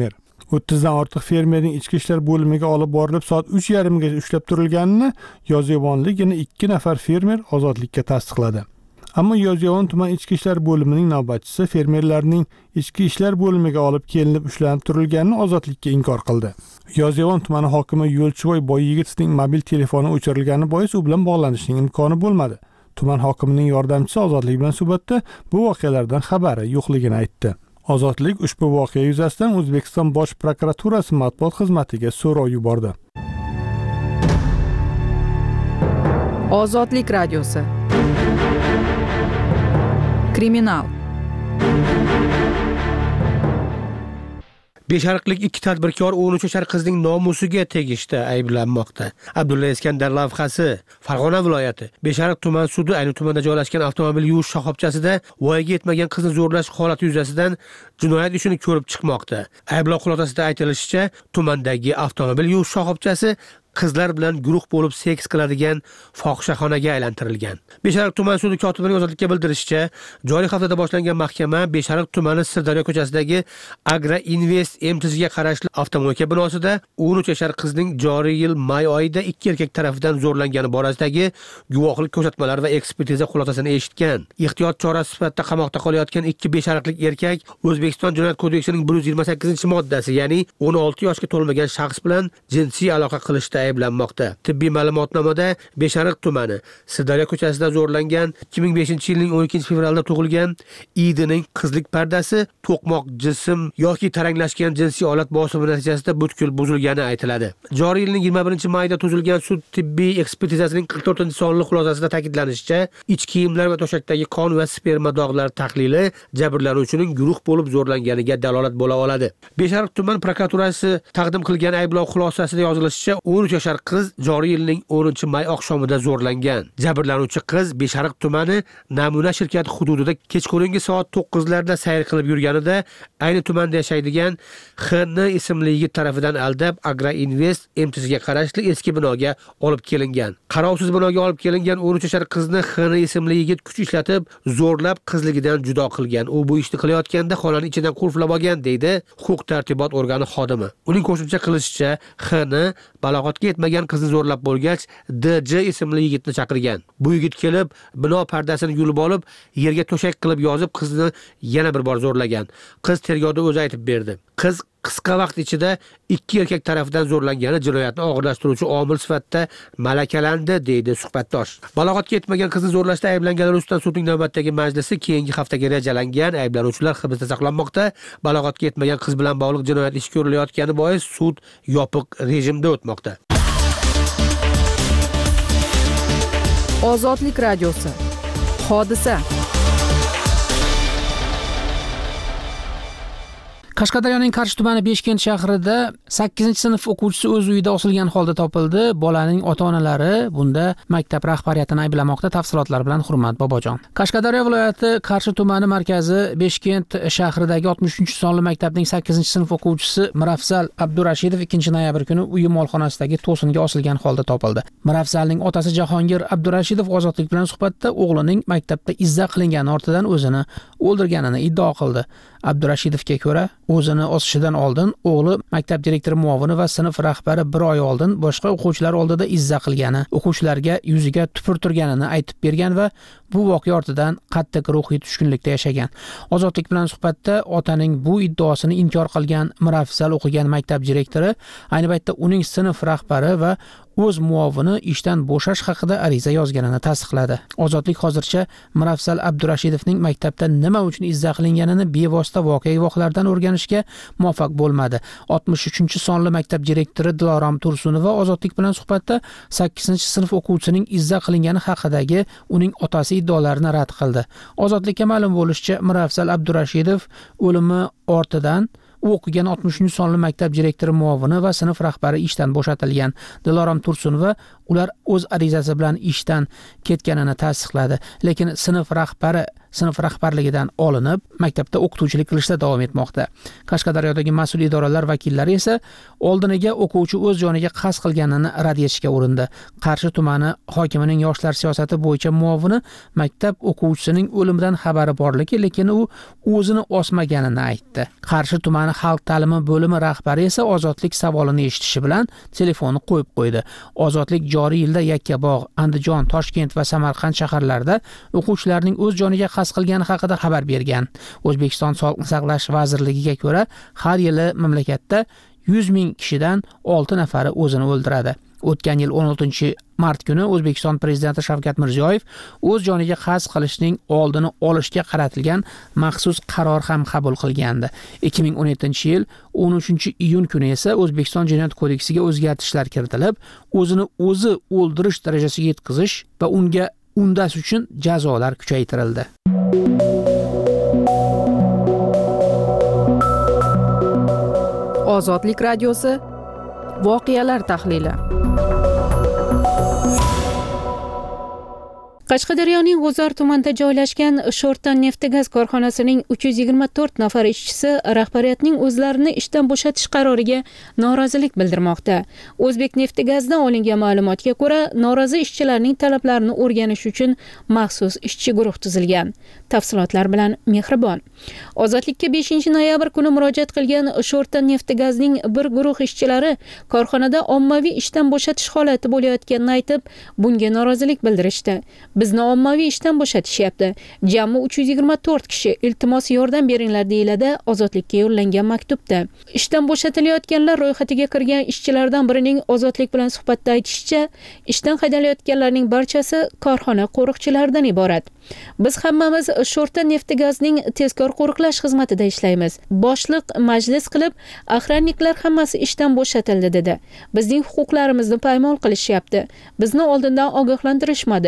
30 dan ortiq fermerning ichki ishlar bo'limiga olib borilib soat 3:30 gacha ushlab turilganini, Yozyovonlik yana 2 nafar fermer ozodlikka tasdiqladi. Ammo Yozyovon tuman ichki ishlar bo'limining navbatchisi fermerlarning ichki ishlar bo'limiga olib kelinib ushlanib turilganini ozodlikka inkor qildi. Yozyovon tumani hokimi Yo'lchiboy Boyyigitovning mobil telefoni o'chirilgani bois u bilan bog'lanishning imkoni bo'lmadi. Tuman hokimining yordamchisi Ozodlik bilan suhbatda bu voqealardan xabari yo'qligini aytdi. Ozodlik ushbu voqea yuzasidan O'zbekiston Bosh prokuraturasi matbuot xizmatiga so'rov yubordi. Ozodlik radiosi. Kriminal. Beshariqlik 2 tadbirkor 13 yoshli qizning nomusiga tegishda ayblanmoqda. Abdulla Iskandar lavhasi. Farg'ona viloyati Beshariq tuman sudi ayni tumanda joylashgan avtomobil yuvish shoxobchasida voyaga yetmagan qizni zo'rlash holati yuzasidan jinoyat ishini ko'rib chiqmoqda. Ayblov xulosasida aytilishicha, tumandagi avtomobil yuvish shoxobchasi qizlar bilan guruh bo'lib seks qiladigan fohishaxonaga aylantirilgan. Beshariq tuman sudi kotibining ozodlikka bildirishicha, joriy haftada boshlangan mahkama Beshariq tumani Sirdaryo ko'chasidagi Agra Invest MTZga qarashli avtomobilka binosida 13 yoshli qizning joriy yil may oyida 2 erkak tomonidan zo'rlangani borasidagi guvohlik ko'rsatmalari va ekspertiza xulosasini eshitgan. Ehtiyot chorasi sifatida qamoqda qolayotgan 2 beshariqlik erkak O'zbekiston Jinoyat kodeksining 128-moddasi, ya'ni 16 yoshga to'lmagan shaxs bilan jinsiy aloqa qilishda ayblanmoqda. Tibbiy ma'lumotnomada Beshariq tumani Sirdaryo ko'chasida zo'rlangan 2005-yilning 12-fevralda tug'ilgan Idining qizlik pardasi to'qmoq jism yoki taranglashgan jinsiy olat bosimi natijasida butkul buzilgani aytiladi. Joriy yilning 21-mayda tuzilgan sud tibbiy ekspertizasining 44-sonli xulosasida ta'kidlanishicha, ichki kiyimlar va to'shakdagi qon va sperma dog'lari tahlili jabrlanuvchining guruh bo'lib zo'rlanganiga dalolat bo'la oladi. Beshariq tuman prokuraturasi taqdim qilgan ayblov xulosasida yozilishicha, 13 yoshli qiz joriy yilning 10-may oqshomida zo'rlangan. Jabrlanuvchi qiz Beshariq tumani Namuna shirkati hududida kechqurungi soat 9larda sayr qilib yurganida ayni tumanda yashaydigan X.N. ismli yigit tomonidan aldab Agra Invest MTZga qarashli eski binoga olib kelingan. Qarovsiz binoga olib kelingan 13 yoshli qizni X.N. ismli yigit kuch ishlatib, zo'rlab qizligidan judo qilgan. U bu ishni qilayotganda xonaning ichidan qulflab olgan, deydi huquq tartibot organi xodimi. Uning qo'shimcha qilishicha, X.N. balog'atga yetmagan qizni zo'rlab bo'lgach, D.J. ismli yigitni chaqirgan. Bu yigit kelib, bino pardasini yulib olib, yerga to'shak qilib yozib, qizni yana bir bor zo'rlagan. Qiz tergovda o'zi aytib berdi. Qiz qisqa vaqt ichida 2 erkak tomonidan zo'rlangani jinoyatni og'irlashtiruvchi omil sifatida malakalandi, deydi suhbatdosh. Balog'atga yetmagan qizni zo'rlashda ayblanganlar ustidan sudning navbatdagi majlisi keyingi haftaga rejalangan. Ayblanuvchilar hibsda saqlanmoqda. Balog'atga yetmagan qiz bilan bog'liq jinoyat ishi ko'rilayotgani bois sud yopiq rejimda o'tmoqda. Ozodlik radiosi. Hodisa. Qashqadaryoning Qarshi tumani Beshkent shahrida 8-sinf o'quvchisi o'z uyida osilgan holda topildi. Bolaning ota-onalari bunda maktab rahbariyatini ayblamoqda. Tafsilotlar bilan Hurmat Bobojon. Qashqadaryo viloyati Qarshi tumani markazi Beshkent shahridagi 63-sonli maktabning 8-sinf o'quvchisi Mirafzal Abdurashidov 2-noyabr kuni uyi molxonasidagi to'singa osilgan holda topildi. Mirafzalning otasi Jahongir Abdurashidov Ozodlik bilan suhbatda o'g'lining maktabda izza qilingani ortidan o'zini o'ldirganini iddao qildi. Abdurashidovga ko'ra, o'zini osishidan oldin o'g'li maktab direktori muovini va sinf rahbari 1 oy oldin boshqa o'quvchilar oldida izza qilgani, o'quvchilarga yuziga tupurtirganini aytib bergan va bu voqea ortidan qattiq ruhiy tushkunlikda yashagan. Ozodlik bilan suhbatda otaning bu iddaosini inkor qilgan Mirafzal o'qigan maktab direktori ayni paytda uning sinf rahbari va o'z muovini ishdan bo'shash haqida ariza yozganini tasdiqladi. Ozodlik hozircha Mirafzal Abdurashidovning maktabda nima uchun izza qilinganini bevosita voqea guvohlaridan o'rganishga muvaffaq bo'lmadi. 63-sonli maktab direktori Dilorom Tursunova Ozodlik bilan suhbatda 8-sinf o'quvchisining izza qilingani haqidagi uning otasi iddaolarini rad qildi. Ozodlikka ma'lum bo'lishicha, Mirafzal Abdurashidov o'limi ortidan u o'qigan 60-sonli maktab direktori muovini va sinf rahbari ishdan bo'shatilgan. Dilorom Tursunova ular o'z arizasi bilan ishdan ketganini tasdiqladi, lekin sinf rahbari sinf rahbarligidan olinib, maktabda o'qituvchilik qilishda davom etmoqda. Qashqadaryodagi mas'ul idoralar vakillari esa oldiniga o'quvchi o'z joniga qasd qilganini rad etishga urindi. Qarshi tumani hokimining yoshlar siyosati bo'yicha muovini maktab o'quvchisining o'limidan xabari borligi, lekin u o'zini osmaganini aytdi. Qarshi tumani xalq ta'limi bo'limi rahbari esa ozodlik savolini eshitishi bilan telefonni qo'yib qo'ydi. Ozodlik joriy yilda Yakkabog', Andijon, Toshkent va Samarqand shaharlarida o'quvchilarning o'z joniga qasd qilgani haqida xabar bergan. O'zbekiston Sog'liqni saqlash vazirligiga ko'ra, har yili mamlakatda 100 ming kishidan 6 nafari o'zini o'ldiradi. O'tgan yil 16 mart kuni O'zbekiston prezidenti Shavkat Mirziyoyev o'z joniga qasd qilishning oldini olishga qaratilgan maxsus qaror ham qabul qilgandi. 2017-yil 13-iyun kuni esa O'zbekiston Jinoyat kodeksiga o'zgartishlar kiritilib, o'zini o'zi o'ldirish darajasiga yetkazish va unga undash uchun jazolar kuchaytirildi. Ozodlik radiosi voqealar tahlili. Qashqadaryoning G'uzor tumanida joylashgan Sho'rtan neft-gaz korxonasining 324 nafar ishchisi rahbariyatning o'zlarini ishdan bo'shatish qaroriga norozilik bildirmoqda. O'zbek neft-gazdan olingan ma'lumotga ko'ra, norozi ishchilarning talablarini o'rganish uchun maxsus ishchi guruh tuzilgan. Tafsilotlar bilan Mehribon. Ozodlikka 5-noyabr kuni murojaat qilgan Sho'rtan neft-gazning bir guruh ishchilari korxonada ommaviy ishdan bo'shatish holati bo'layotganini aytib, bunga norozilik bildirishdi. Bizni ommaviy ishdan bo'shatishyapti. Jami 324 kishi iltimos yordam beringlar deyiladi Ozodlikka yo'llangan maktubda. Ishdan bo'shatilayotganlar ro'yxatiga kirgan ishchilardan birining Ozodlik bilan suhbatda aytishicha, ishdan haydalayotganlarning barchasi korxona qo'riqchilaridan iborat. Biz hammamiz Sho'rtan neft-gazning tezkor qo'riqlash xizmatida ishlaymiz. Boshliq majlis qilib, охранниклар hammasi ishdan bo'shatildi dedi. Bizning huquqlarimizni paymol qilishyapti. Bizni oldindan ogohlantirishmadi.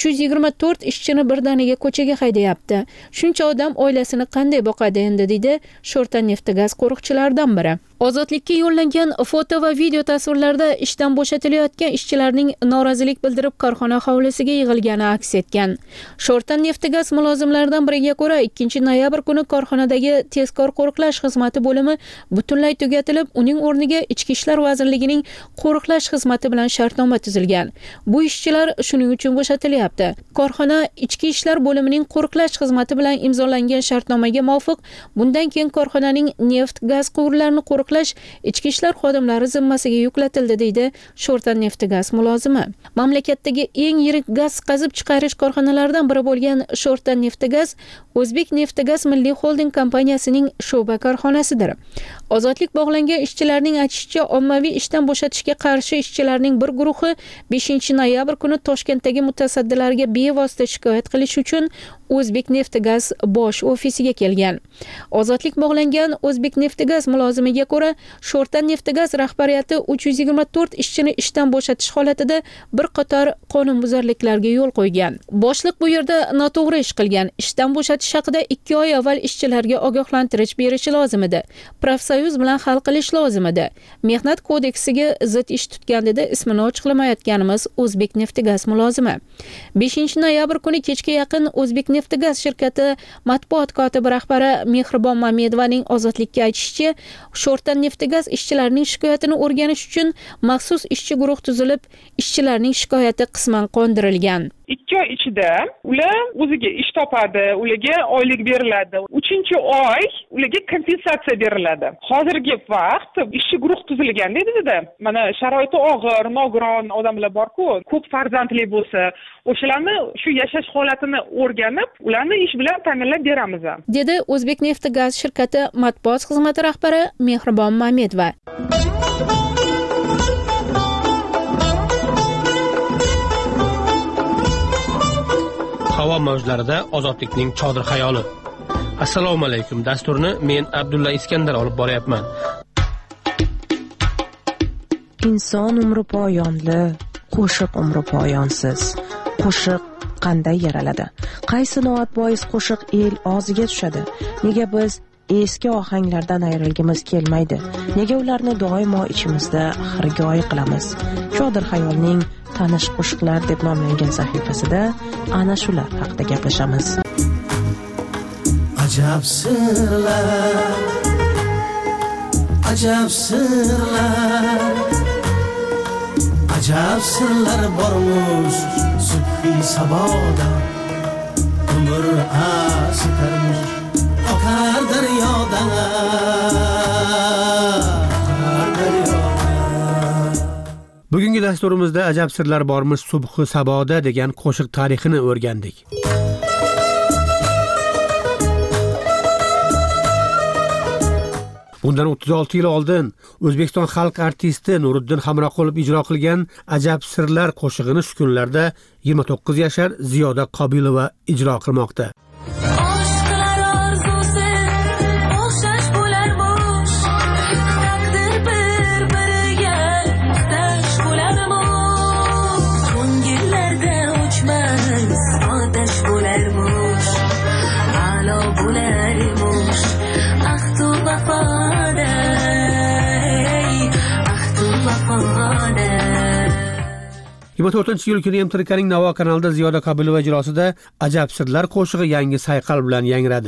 324 ishchini birdaniga ko'chaga haydayapti. Shuncha odam oilasini qanday boqadi endi deydi Sho'rtan neft-gaz qo'riqchilaridan biri. Ozodlikka yo'llangan foto va video tasvirlarda ishdan bo'shatilayotgan ishchilarning norozilik bildirib korxona hovlisiga yig'ilgani aks etgan. Sho'rtan neft-gaz mulozimlaridan biriga ko'ra 2-noyabr kuni korxonadagi tezkor qo'riqlash xizmati bo'limi butunlay tugatilib, uning o'rniga Ichki ishlar vazirligining qo'riqlash xizmati bilan shartnoma tuzilgan. Bu ishchilar shuning uchun bo'shatilyapti. Korxona Ichki ishlar bo'limining qo'riqlash xizmati bilan imzolangan shartnomaga muvofiq bundan keyin korxonaning neft-gaz quvurlarini qo'riqlash Ichki ishlar xodimlari zimmasiga yuklatildi deydi Sho'rtan neft-gaz mulozimi. Mamlakatdagi eng yirik gaz qazib chiqarish korxonalaridan biri bo'lgan Sho'rtan neft-gaz O'zbek neft-gaz milliy xolding kompaniyasining sho'ba korxonasidir. Ozodlik bog'langan ishchilarning aytishicha, ommaviy ishdan bo'shatishga qarshi ishchilarning bir guruhi 5-noyabr kuni Toshkentdagi mutasaddilarga bevosita shikoyat qilish uchun O'zbek neft-gaz bosh ofisiga kelgan. Ozodlik bog'langan O'zbek neft-gaz mulozimiga ko'ra, Sho'rtan neft-gaz rahbariyati 324 ishchini ishdan bo'shatish holatida bir qator qonunbuzarliklarga yo'l qo'ygan. Boshliq bu yerda noto'g'ri ish qilgan. Ishdan bo'shatish haqida 2 oy avval ishchilarga ogohlantirish berishi lozim edi. Profsoyuz bilan hal qilish lozim edi. Mehnat kodeksiga zid ish tutgan dedi ismini ochiqlamayotganimiz O'zbek neft-gaz mulozimi. 5-noyabr kuni kechga yaqin O'zbek neft-gaz shirkati matbuot kotibi rahbari Mehribon Mamedovaning Ozodlikka aytishicha, Sho'rtan neft-gaz ishchilarining shikoyatini o'rganish uchun maxsus ishchi guruh tuzilib, ishchilarning shikoyati qisman qondirilgan. 2 oy ichida ular o'ziga ish topadi, ularga oylik beriladi. 3-oy ularga kompensatsiya beriladi. Hozirgi vaqt ishchi guruh tuzilgan dedi. Mana sharoiti og'ir, nogiron odamlar bor-ku, ko'p farzandli bo'lsa, o'shalarni shu yashash holatini o'rganib, ularni ish bilan ta'minlab beramiz, dedi O'zbek neft-gaz shirkati matbuot xizmati rahbari Mehribon Mamedova. Havo mavjlarida ozodlikning chodir xayoli. Assalomu alaykum. Dasturni men Abdulla Iskandar olib boryapman. Inson umri poyonli, qo'shiq umri poyonsiz. Qo'shiq qanday yaraladi? Qaysi noat bois qo'shiq el og'ziga tushadi? Nega biz eski ohanglardan ayrilgimiz kelmaydi? Nega ularni doimo ichimizda xirgoyi qilamiz? Chodir xayolning tanish qo'shiqlar deb nomlangan sahifasida ana shular haqida gaplashamiz. ajab sirlar, ajab sirlar, ajab sirlar bormuş subhi saboda. Umr asitarmuş akar daryodan. Bugungi dasturimizda ajab sirlar bormish subhi saboda degan qo'shiq tarixini o'rgandik. Bundan 36 yil oldin O'zbekiston xalq artisti Nuriddin Hamroqulov ijro qilgan ajab sirlar qo'shig'ini shu kunlarda 29 yashar Ziyoda Qobilova ijro qilmoqda. Yil kuni MTRKning Navo kanalida Ziyoda Qobilova ijrosida ajab sirlar qo'shig'i yangi sayqal bilan yangradi.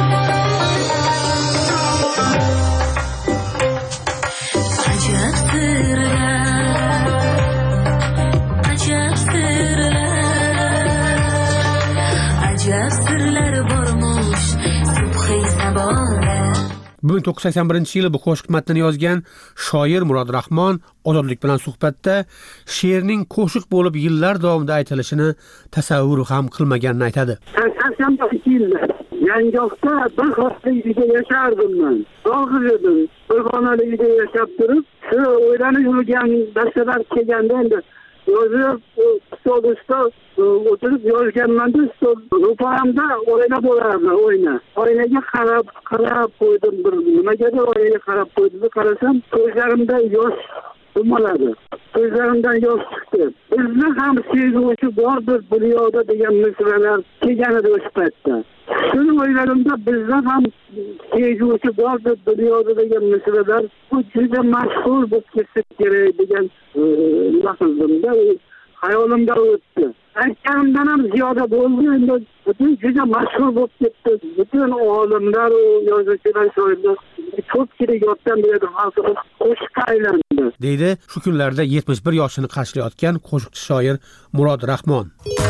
Bu 1981 bu qo'shiq matnini yozgan shoir Murod Rahmon Ozodlik bilan suhbatda she'rning qo'shiq bo'lib yillar davomida aytilishini tasavvur ham qilmaganini aytadi. 82 yilda Yangiyoqda bir xonali uyda yashardim men. Yolg'iz edim. Bir xonali uyda yashab turib, shu o'ylanib yurgan narsalar kelganda endi yozib, stol o'tirib yozganmanda stol ro'paramda o'yna bo'lardi, o'yna. Oynaga qarab qo'ydim, bir nimagadir oynaga qarab qo'ydim, qarasam ko'zlarimda yosh dumaladi. Ko'zlarimdan yosh chiqdi. Bizni ham sevguvchi bordir dunyoda degan misralar kelgan edi o'sha paytda. Shuni o'ylarimda bizni ham sevguvchi bordir dunyoda degan misralar bu juda mashhur bo'lib ketsa kerak degan naqldimda hayolimda o'tdi. Aytganimdan ham ziyoda bo'ldi, endi butun juda mashhur bo'lib ketdi. Butun olimlar, yozuvchilar, shoirlar ko'pchilik yotgan yerda xalqimiz qo'shiqqa aylandi. Deydi shu kunlarda 71 yoshini qarshilayotgan qo'shiqchi shoir Murod Rahmon.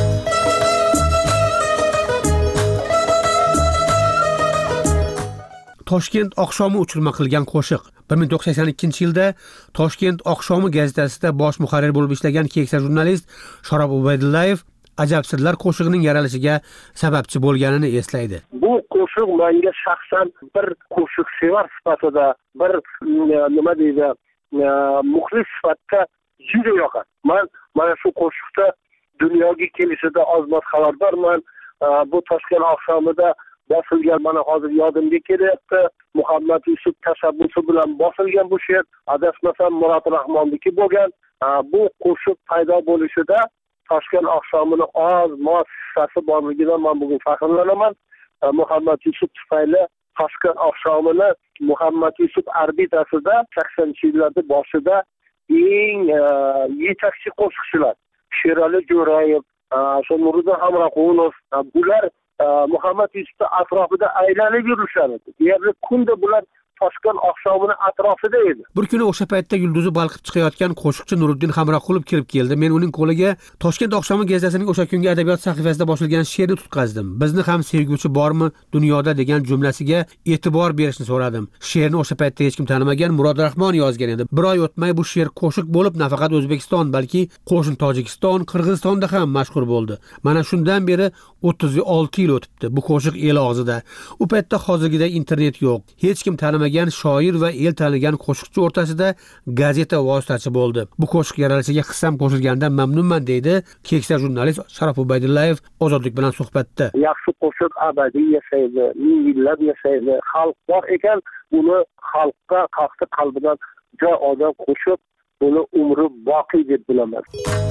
Toshkent oqshomi uchirma qilgan qo'shiq. 1982-yilda Toshkent oqshomi gazetasida bosh muharrir bo'lib ishlagan keksa jurnalist Sharob Ubaydullayev ajab sirlar qo'shig'ining yaralishiga sababchi bo'lganini eslaydi. Bu qo'shiq menga shaxsan bir qo'shiqsevar sifatida, bir nima deydi, muxlis sifatida juda yoqadi. Men mana shu qo'shiqda dunyoga kelishida ozmaz xabardorman. Bu Toshkent oqshomida bosilgan, mana hozir yodimga kelyapti. Muhammad Yusuf tashabbusi bilan bosilgan bu she'r, adashmasam Murod Rahmonniki bo'lgan. Bu qo'shiq paydo bo'lishida Toshkent oqshomini oz-moz hissasi borligidan men bugun faxrlanaman. Muhammad Yusuf tufayli Toshkent oqshomini Muhammad Yusuf orbitasida 80-yillarda boshida eng yetakchi qo'shiqchilar Sherali Jo'rayev, Nuriddin Hamroqulov, bular Muhammad Yusufning atrofida aylanib yurishar edi. Deyarli kunda bular Toshkent oqshomini atrofida edi. Bir kuni o'sha paytda yulduzi balqib chiqayotgan qo'shiqchi Nuriddin Hamroqulov kirib keldi. Men uning qo'liga Toshkent oqshomi gazetasining o'sha kungi adabiyot sahifasida boshlangan she'rni tutqazdim. Bizni ham sevguvchi bormi dunyoda degan jumlasiga e'tibor berishni so'radim. She'rni o'sha paytda hech kim tanimagan Murod Rahmon yozgan edi. Bir oy o'tmay bu she'r qo'shiq bo'lib nafaqat O'zbekiston, balki qo'shni Tojikiston, Qirg'izistonda ham mashhur bo'ldi. Mana shundan beri 36 yil o'tibdi. Bu qo'shiq el og'zida. U paytda hozirgidek internet yo'q. Hech kim tanimagan shoir va el tanigan qo'shiqchi o'rtasida gazeta vositachi bo'ldi. Bu qo'shiq yaralishiga hissam qo'shilganidan mamnunman deydi keksa jurnalist Sharob Ubaydullayev Ozodlik bilan suhbatda. Yaxshi qo'shiq abadiy yashaydi, ming yillab yashaydi. Xalq bor ekan, uni xalqqa, xalqning qalbidan joy odam qo'shib, uni umri boqiy deb bilaman.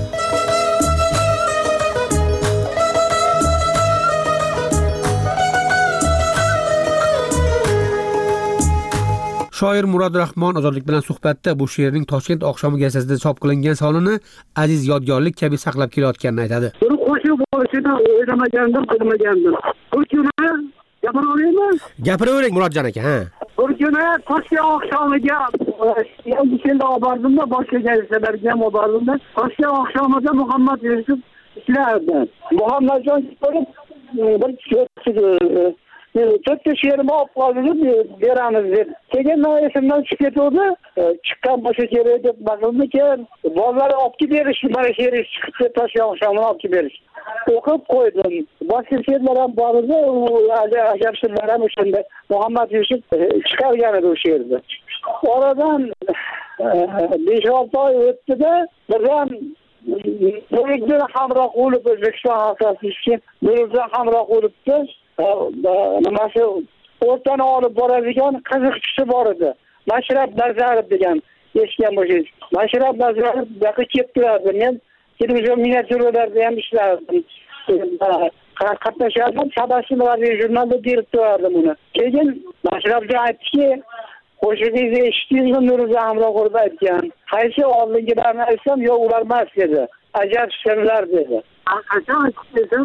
Shoir Murod Rahmon Ozodlik bilan suhbatda bu she'rning Toshkent oqshomi gazetasida chop qilingan sonini aziz yodgorlik kabi saqlab kelayotganini aytadi. Buni qo'shiq bo'lishini o'ylamagandim, bilmagandim. Bu kuni Gapiraveraman. Gapiravering Murodjon aka, ha. Bir kuni Toshkent oqshomiga yangi keldi olib bordimda, boshqa narsalarga ham olib bordimda. Toshkent oqshomida Muhammad Yusuf ishlardi. Muhammadjon kelib bir to'rtta she'rni olib qoldik, beramiz deb. Keyin men esimdan chiqib ketdi. Chiqqan boshqa kerak deb baqirdim. Bolalar olib kelib berishdi, mana she'r chiqibdi, Toshkent oqshomini olib kelib berishdi. O'qib qo'ydim. Boshqa she'rlar ham bor edi, u ajab she'rlar ham o'shanda Muhammad Yusuf chiqargan edi o'sha yerda. Oradan 5-6 oy o'tdi-da, birdan Nuriddin Hamroqulov O'zbekiston xalqi Nuriddin Hamroqulovni nima shu o'rtani olib boradigan qiziqchisi bor edi. Mashrab Nazarov degan eshitgan bo'lsangiz. Mashrab Nazarov buyoqqa kelib turardi. Men televizion miniatyuralarda ham ishlardim. Qatnashardim, Sabashimlar jurnalda berib turardim uni. Keyin Mashrabjon aytdiki, qo'shig'ingizni eshitdingizmi? Nuriddin Hamroqulov aytgan. Qaysi oldingilarni aytsam, yo'q ular emas dedi. Ajab she'rlar dedi. Qachon aytdim?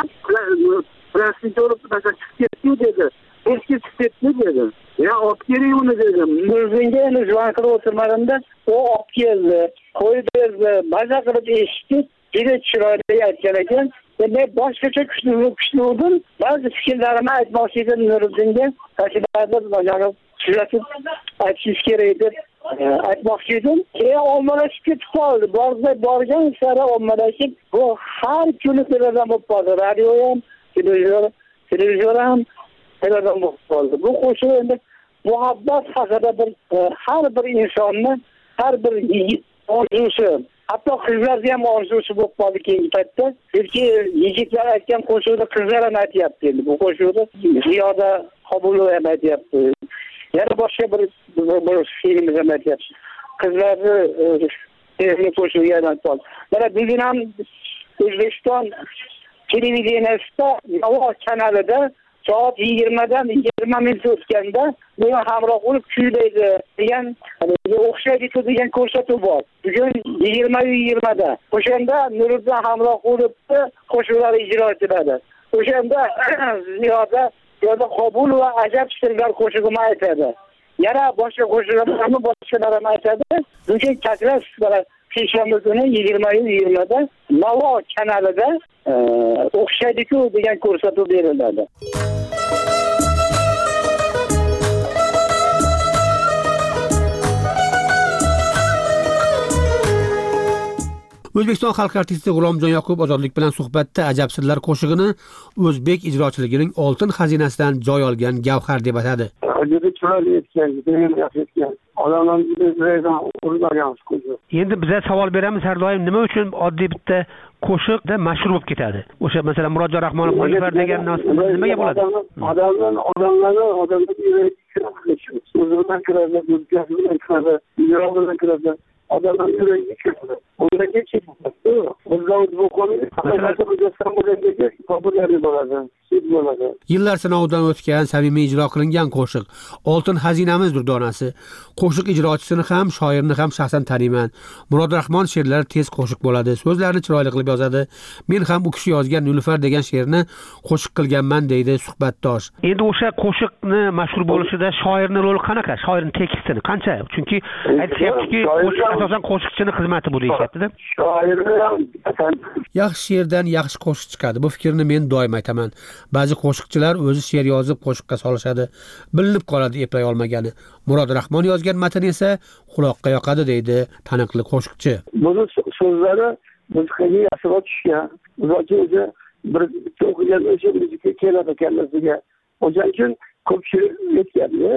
Plastik olib chiqib ketdi dedi. Eski chiqib ketdi dedi. Ya olib keling uni dedim. Nuriddinga endi javob qilib o'tirmaganimda u olib keldi. Qo'yib berdi. Baza qilib eshitdik. Juda chiroyli aytgan ekan. Men boshqacha kuchli urdim. Ba'zi fikrlarimni aytmoqchi edim Nuriddinga. Tashkilotda bajarib tuzatib aytish kerak deb aytmoqchi edim. Keyin ommalashib ketib qoldi. Borgan sari ommalashib, bu har kuni televizion bo'lib qoldi. Radio ham, televizion ham televizion bo'lib qoldi. Bu qo'shiq endi muhabbat haqida har bir insonni, har bir yigit orzusi, hatto qizlarga ham orzusi bo'lib qoldi keyingi paytda. Chunki yigitlar aytgan qo'shiqni qizlar ham aytyapti endi. Bu qo'shiqni Ziyoda Qobulova ham aytyapti. Yana boshqa bir filmda ham aytyapti. Qizlarni qo'shiqni ham aytyapti. Mana bugun ham O'zbekiston televideniyasida Navo kanalida soat 20dan 20 minut o'tganda buni Hamroqulov kuylaydi degan, o'xshaydi degan ko'rsatuv bor. Bugun 20:20da. O'shanda Nuriddin Hamroqulovni qo'shiqlari ijro etiladi. O'shanda Ziyoda Qobulova ajab she'rlar qo'shig'ini aytadi. Yana boshqa qo'shiqlarni boshqalar ham aytadi. Bugun taklif seshanba kuni 20:20da Navo kanalida o'xshaydi-ku degan ko'rsatuv beriladi. O'zbekiston xalq artisti G'ulomjon Yoqub ozodlik bilan suhbatda ajab sirlar qo'shig'ini o'zbek ijrochiligining oltin xazinasidan joy olgan gavhar deb atadi. Juda chiroyli aytgan, odamlarni urmagan qo'shiq. Endi biza savol beramiz har doim, nima uchun oddiy bitta qo'shiqda mashhur bo'lib ketadi? O'sha masalan Murodjon Rahmonov Nilufar degan nimaga bo'ladi? Odamlarni o'zidan kiradi, o'zgalardan kiradi, yurog'idan kiradi. Odamlar yuragiga kiradi. Ularga chekadi. O'zlari bu Yillar sinovidan o'tgan, samimiy ijro qilingan qo'shiq oltin xazinamiz durdonasi. Qo'shiq ijrochisini ham, shoirni ham shaxsan taniyman. Murod Rahmon she'rlari tez qo'shiq bo'ladi, so'zlarini chiroyli qilib yozadi. Men ham u kishi yozgan Nilufar degan she'rni qo'shiq qilganman deydi suhbatdosh. Endi o'sha qo'shiqni mashhur bo'lishida shoirning roli qanaqa? Shoirning tekstini qancha? Chunki aytishyaptiki, asosan qo'shiqchining xizmati bu deyapti-da. Yaxshi she'rdan yaxshi qo'shiq chiqadi. Bu fikrni men doim aytaman. Ba'zi qo'shiqchilar o'zi she'r yozib qo'shiqqa solishadi. Bilinib qoladi eplay olmagani. Murod Rahmon yozgan matn esa quloqqa yoqadi deydi taniqli qo'shiqchi. Buni so'zlari muzikaga yashiroq tushgan. O'zi bir o'qigan o'sha muzika keladi kallasiga. O'shaning uchun ko'pchilik aytadi.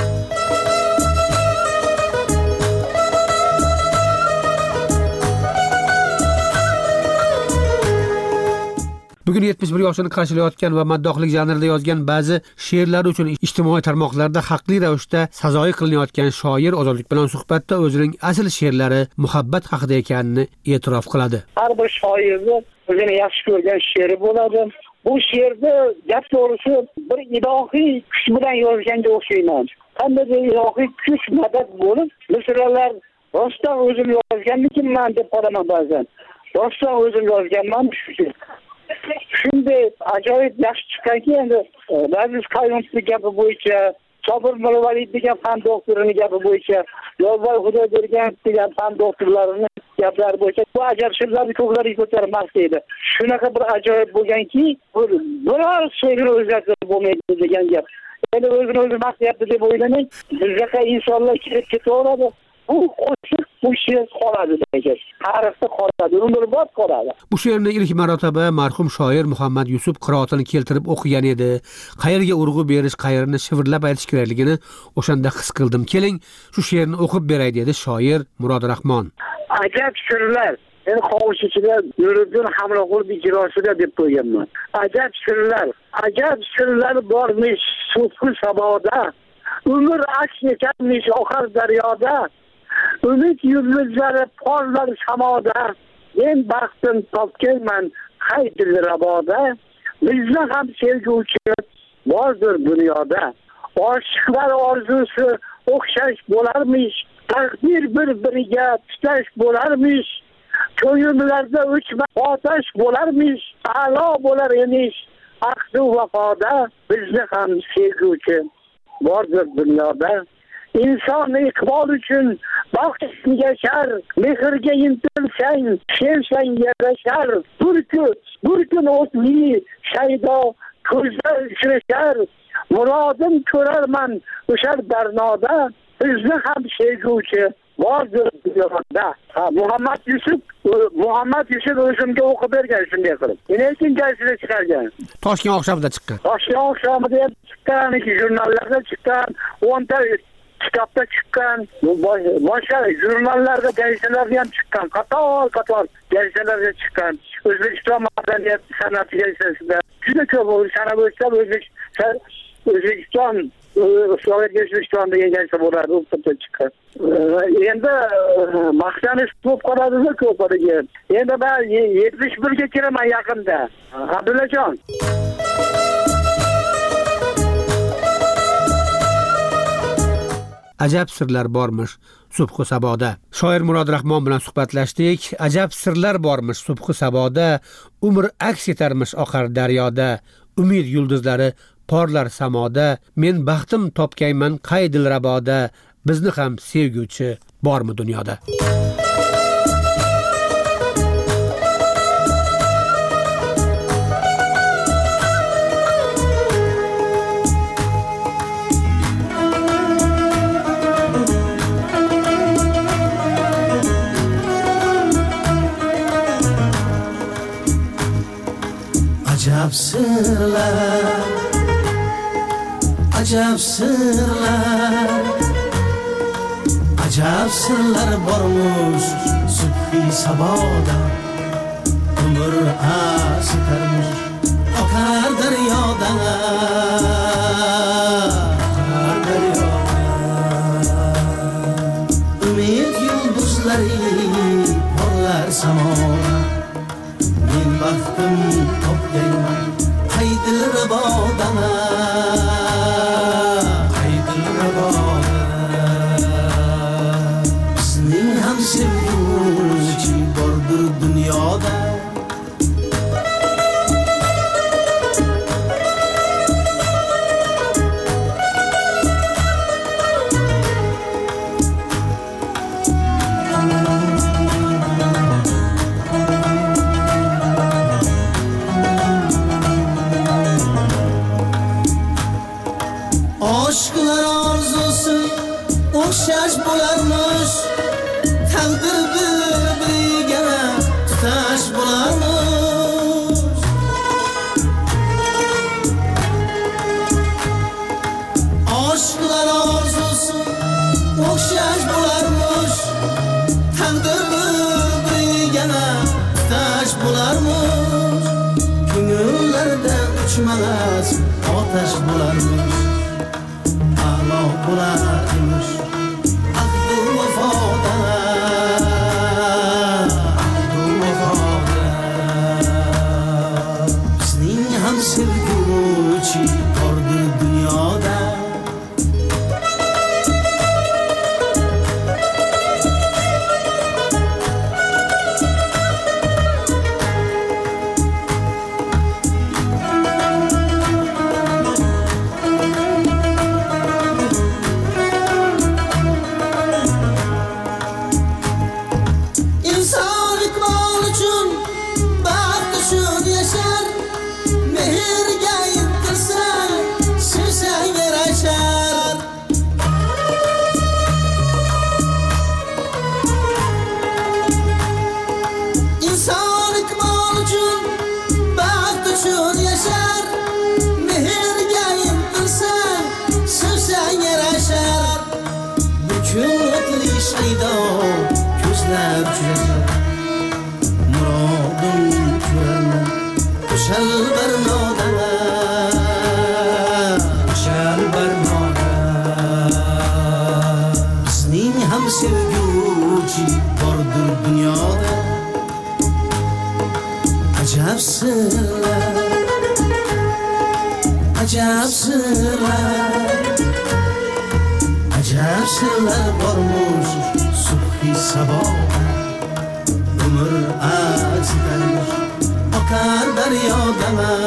Bugun 71 yoshini qarshilayotgan va maddohlik janrida yozgan ba'zi she'rlar uchun ijtimoiy tarmoqlarda haqli ravishda sazoyi qilinayotgan shoir ozodlik bilan suhbatda o'zining asl she'rlari muhabbat haqida ekanini e'tirof qiladi. Har bir shoirni o'zini yaxshi ko'rgan she'ri bo'ladi. Bu she'rni gap to'g'risi bir ilohiy kuch bilan yozganga o'xshayman. Qanday ilohiy kuch madad bo'lib, misralar rostdan o'zim yozganmikinman deb qolaman ba'zan. Rostdan o'zim yozganman shu. shunday ajoyib yaxshi chiqqanki, endi Laziz Qayumovning gapi bo'yicha, Sobir Mirvalid degan fan doktorining gapi bo'yicha, Yolboy Xudoybergan degan fan doktorlarining gaplari bo'yicha bu ajab shirlarni ko'plariga ko'tarmoqchi edi. Shunaqa bir ajoyib bo'lganki, biror so'zni o'zgartirib bo'lmaydi degan gap. Endi o'zini o'zi maqtayapti deb o'ylamang, bizga insonlar kirib ketaveradi. Bu qo'shiq bu she'r qoladi degan. Tarixda qoladi, umrbod qoladi. Bu she'rni ilk marotaba marhum shoir Muhammad Yusuf qiroatini keltirib o'qigan edi. Qayerga urg'u berish, qayerni shivirlab aytish kerakligini o'shanda his qildim. Keling, shu she'rni o'qib beray dedi shoir Murod Rahmon. Ajab sirlar. Men qo'shiqchiga Nuriddin Hamroqulov ijrosida deb qo'yganman. Ajab sirlar bormish sufqi saboda. Umr aks ekanmish oqar daryoda. Umid yulduzlari porlar samoda. Men baxtim topganman hay dilraboda. Bizni ham sevguvchi bordir dunyoda. Oshiqlar orzusi o'xshash bo'larmish. Taqdir bir-biriga tutash bo'larmish. Ko'ngillarda o'chma otash bo'larmish. A'lo bo'lar emish. Aqdu vafoda bizni ham sevguvchi bordir dunyoda. İnson iqbol uchun baxtga yashar, mehrga intilsang, sevsang yarashar. Bir kun o'tli shaydo ko'zlar uchrashar. Murodim ko'rarman o'sha darnoda, bizni ham sevguvchi bordir dunyoda. Muhammad Yusuf o'zimga o'qib bergan shunday qilib. Lekin gazetada chiqargan. Toshkent oqshomida chiqqan. Toshkent oqshomida chiqqan, jurnallarda chiqqan, 10 ta kitobda chiqqan, boshqa jurnallarda, gazetalarda ham chiqqan, qator gazetalarda chiqqan. O'zbekiston madaniyat san'ati gazetasida juda ko'p sana bo'lsa O'zbekiston O'zbekiston degan gazeta bo'ladi, u yerda chiqqan. Endi maqtanish ko'p qoladi-da ko'pariga. Endi men 71 ga kiraman yaqinda. Abdullajon. Ajab sirlar bormish subhi saboda. Shoir Murod Rahmon bilan suhbatlashdik. Ajab sirlar bormish subhi saboda, umr aks etarmish oqar daryoda. Umid yulduzlari porlar samoda. Men baxtim topganman qay dilraboda. Bizni ham sevguvchi bormi dunyoda? Ajab sirlar, ajab sirlar, ajab sirlar bormish subhi saboda. Umr asitarmish oqar daryoda. Umid yulduzlari porlar samoda. Men baxtim topganman hay dilraboda. Bizning ham sevguvchi bordir dunyoda. Aşklar arzusu o'xshash bo'larmish. Taqdir bir-biriga tutash bo'larmish. Aşklar arzusu o'xshash bo'larmish. Taqdir bir-biriga tutash bo'larmish. Ko'ngillarda o'chmas otash bo'larmish. Bularmış ahdu vafoda, ahdu vafoda. Bizning ham sevguvchi bordir dunyoda. shaydo ko'zlar juda murodim ko'raman o'shal barnoda o'shal barnoda bizning ham sevguvchi bordir dunyoda ajabsizlar ajabsizlar ajabsizlar bormuş subhi saboda umr azidan akar daryoda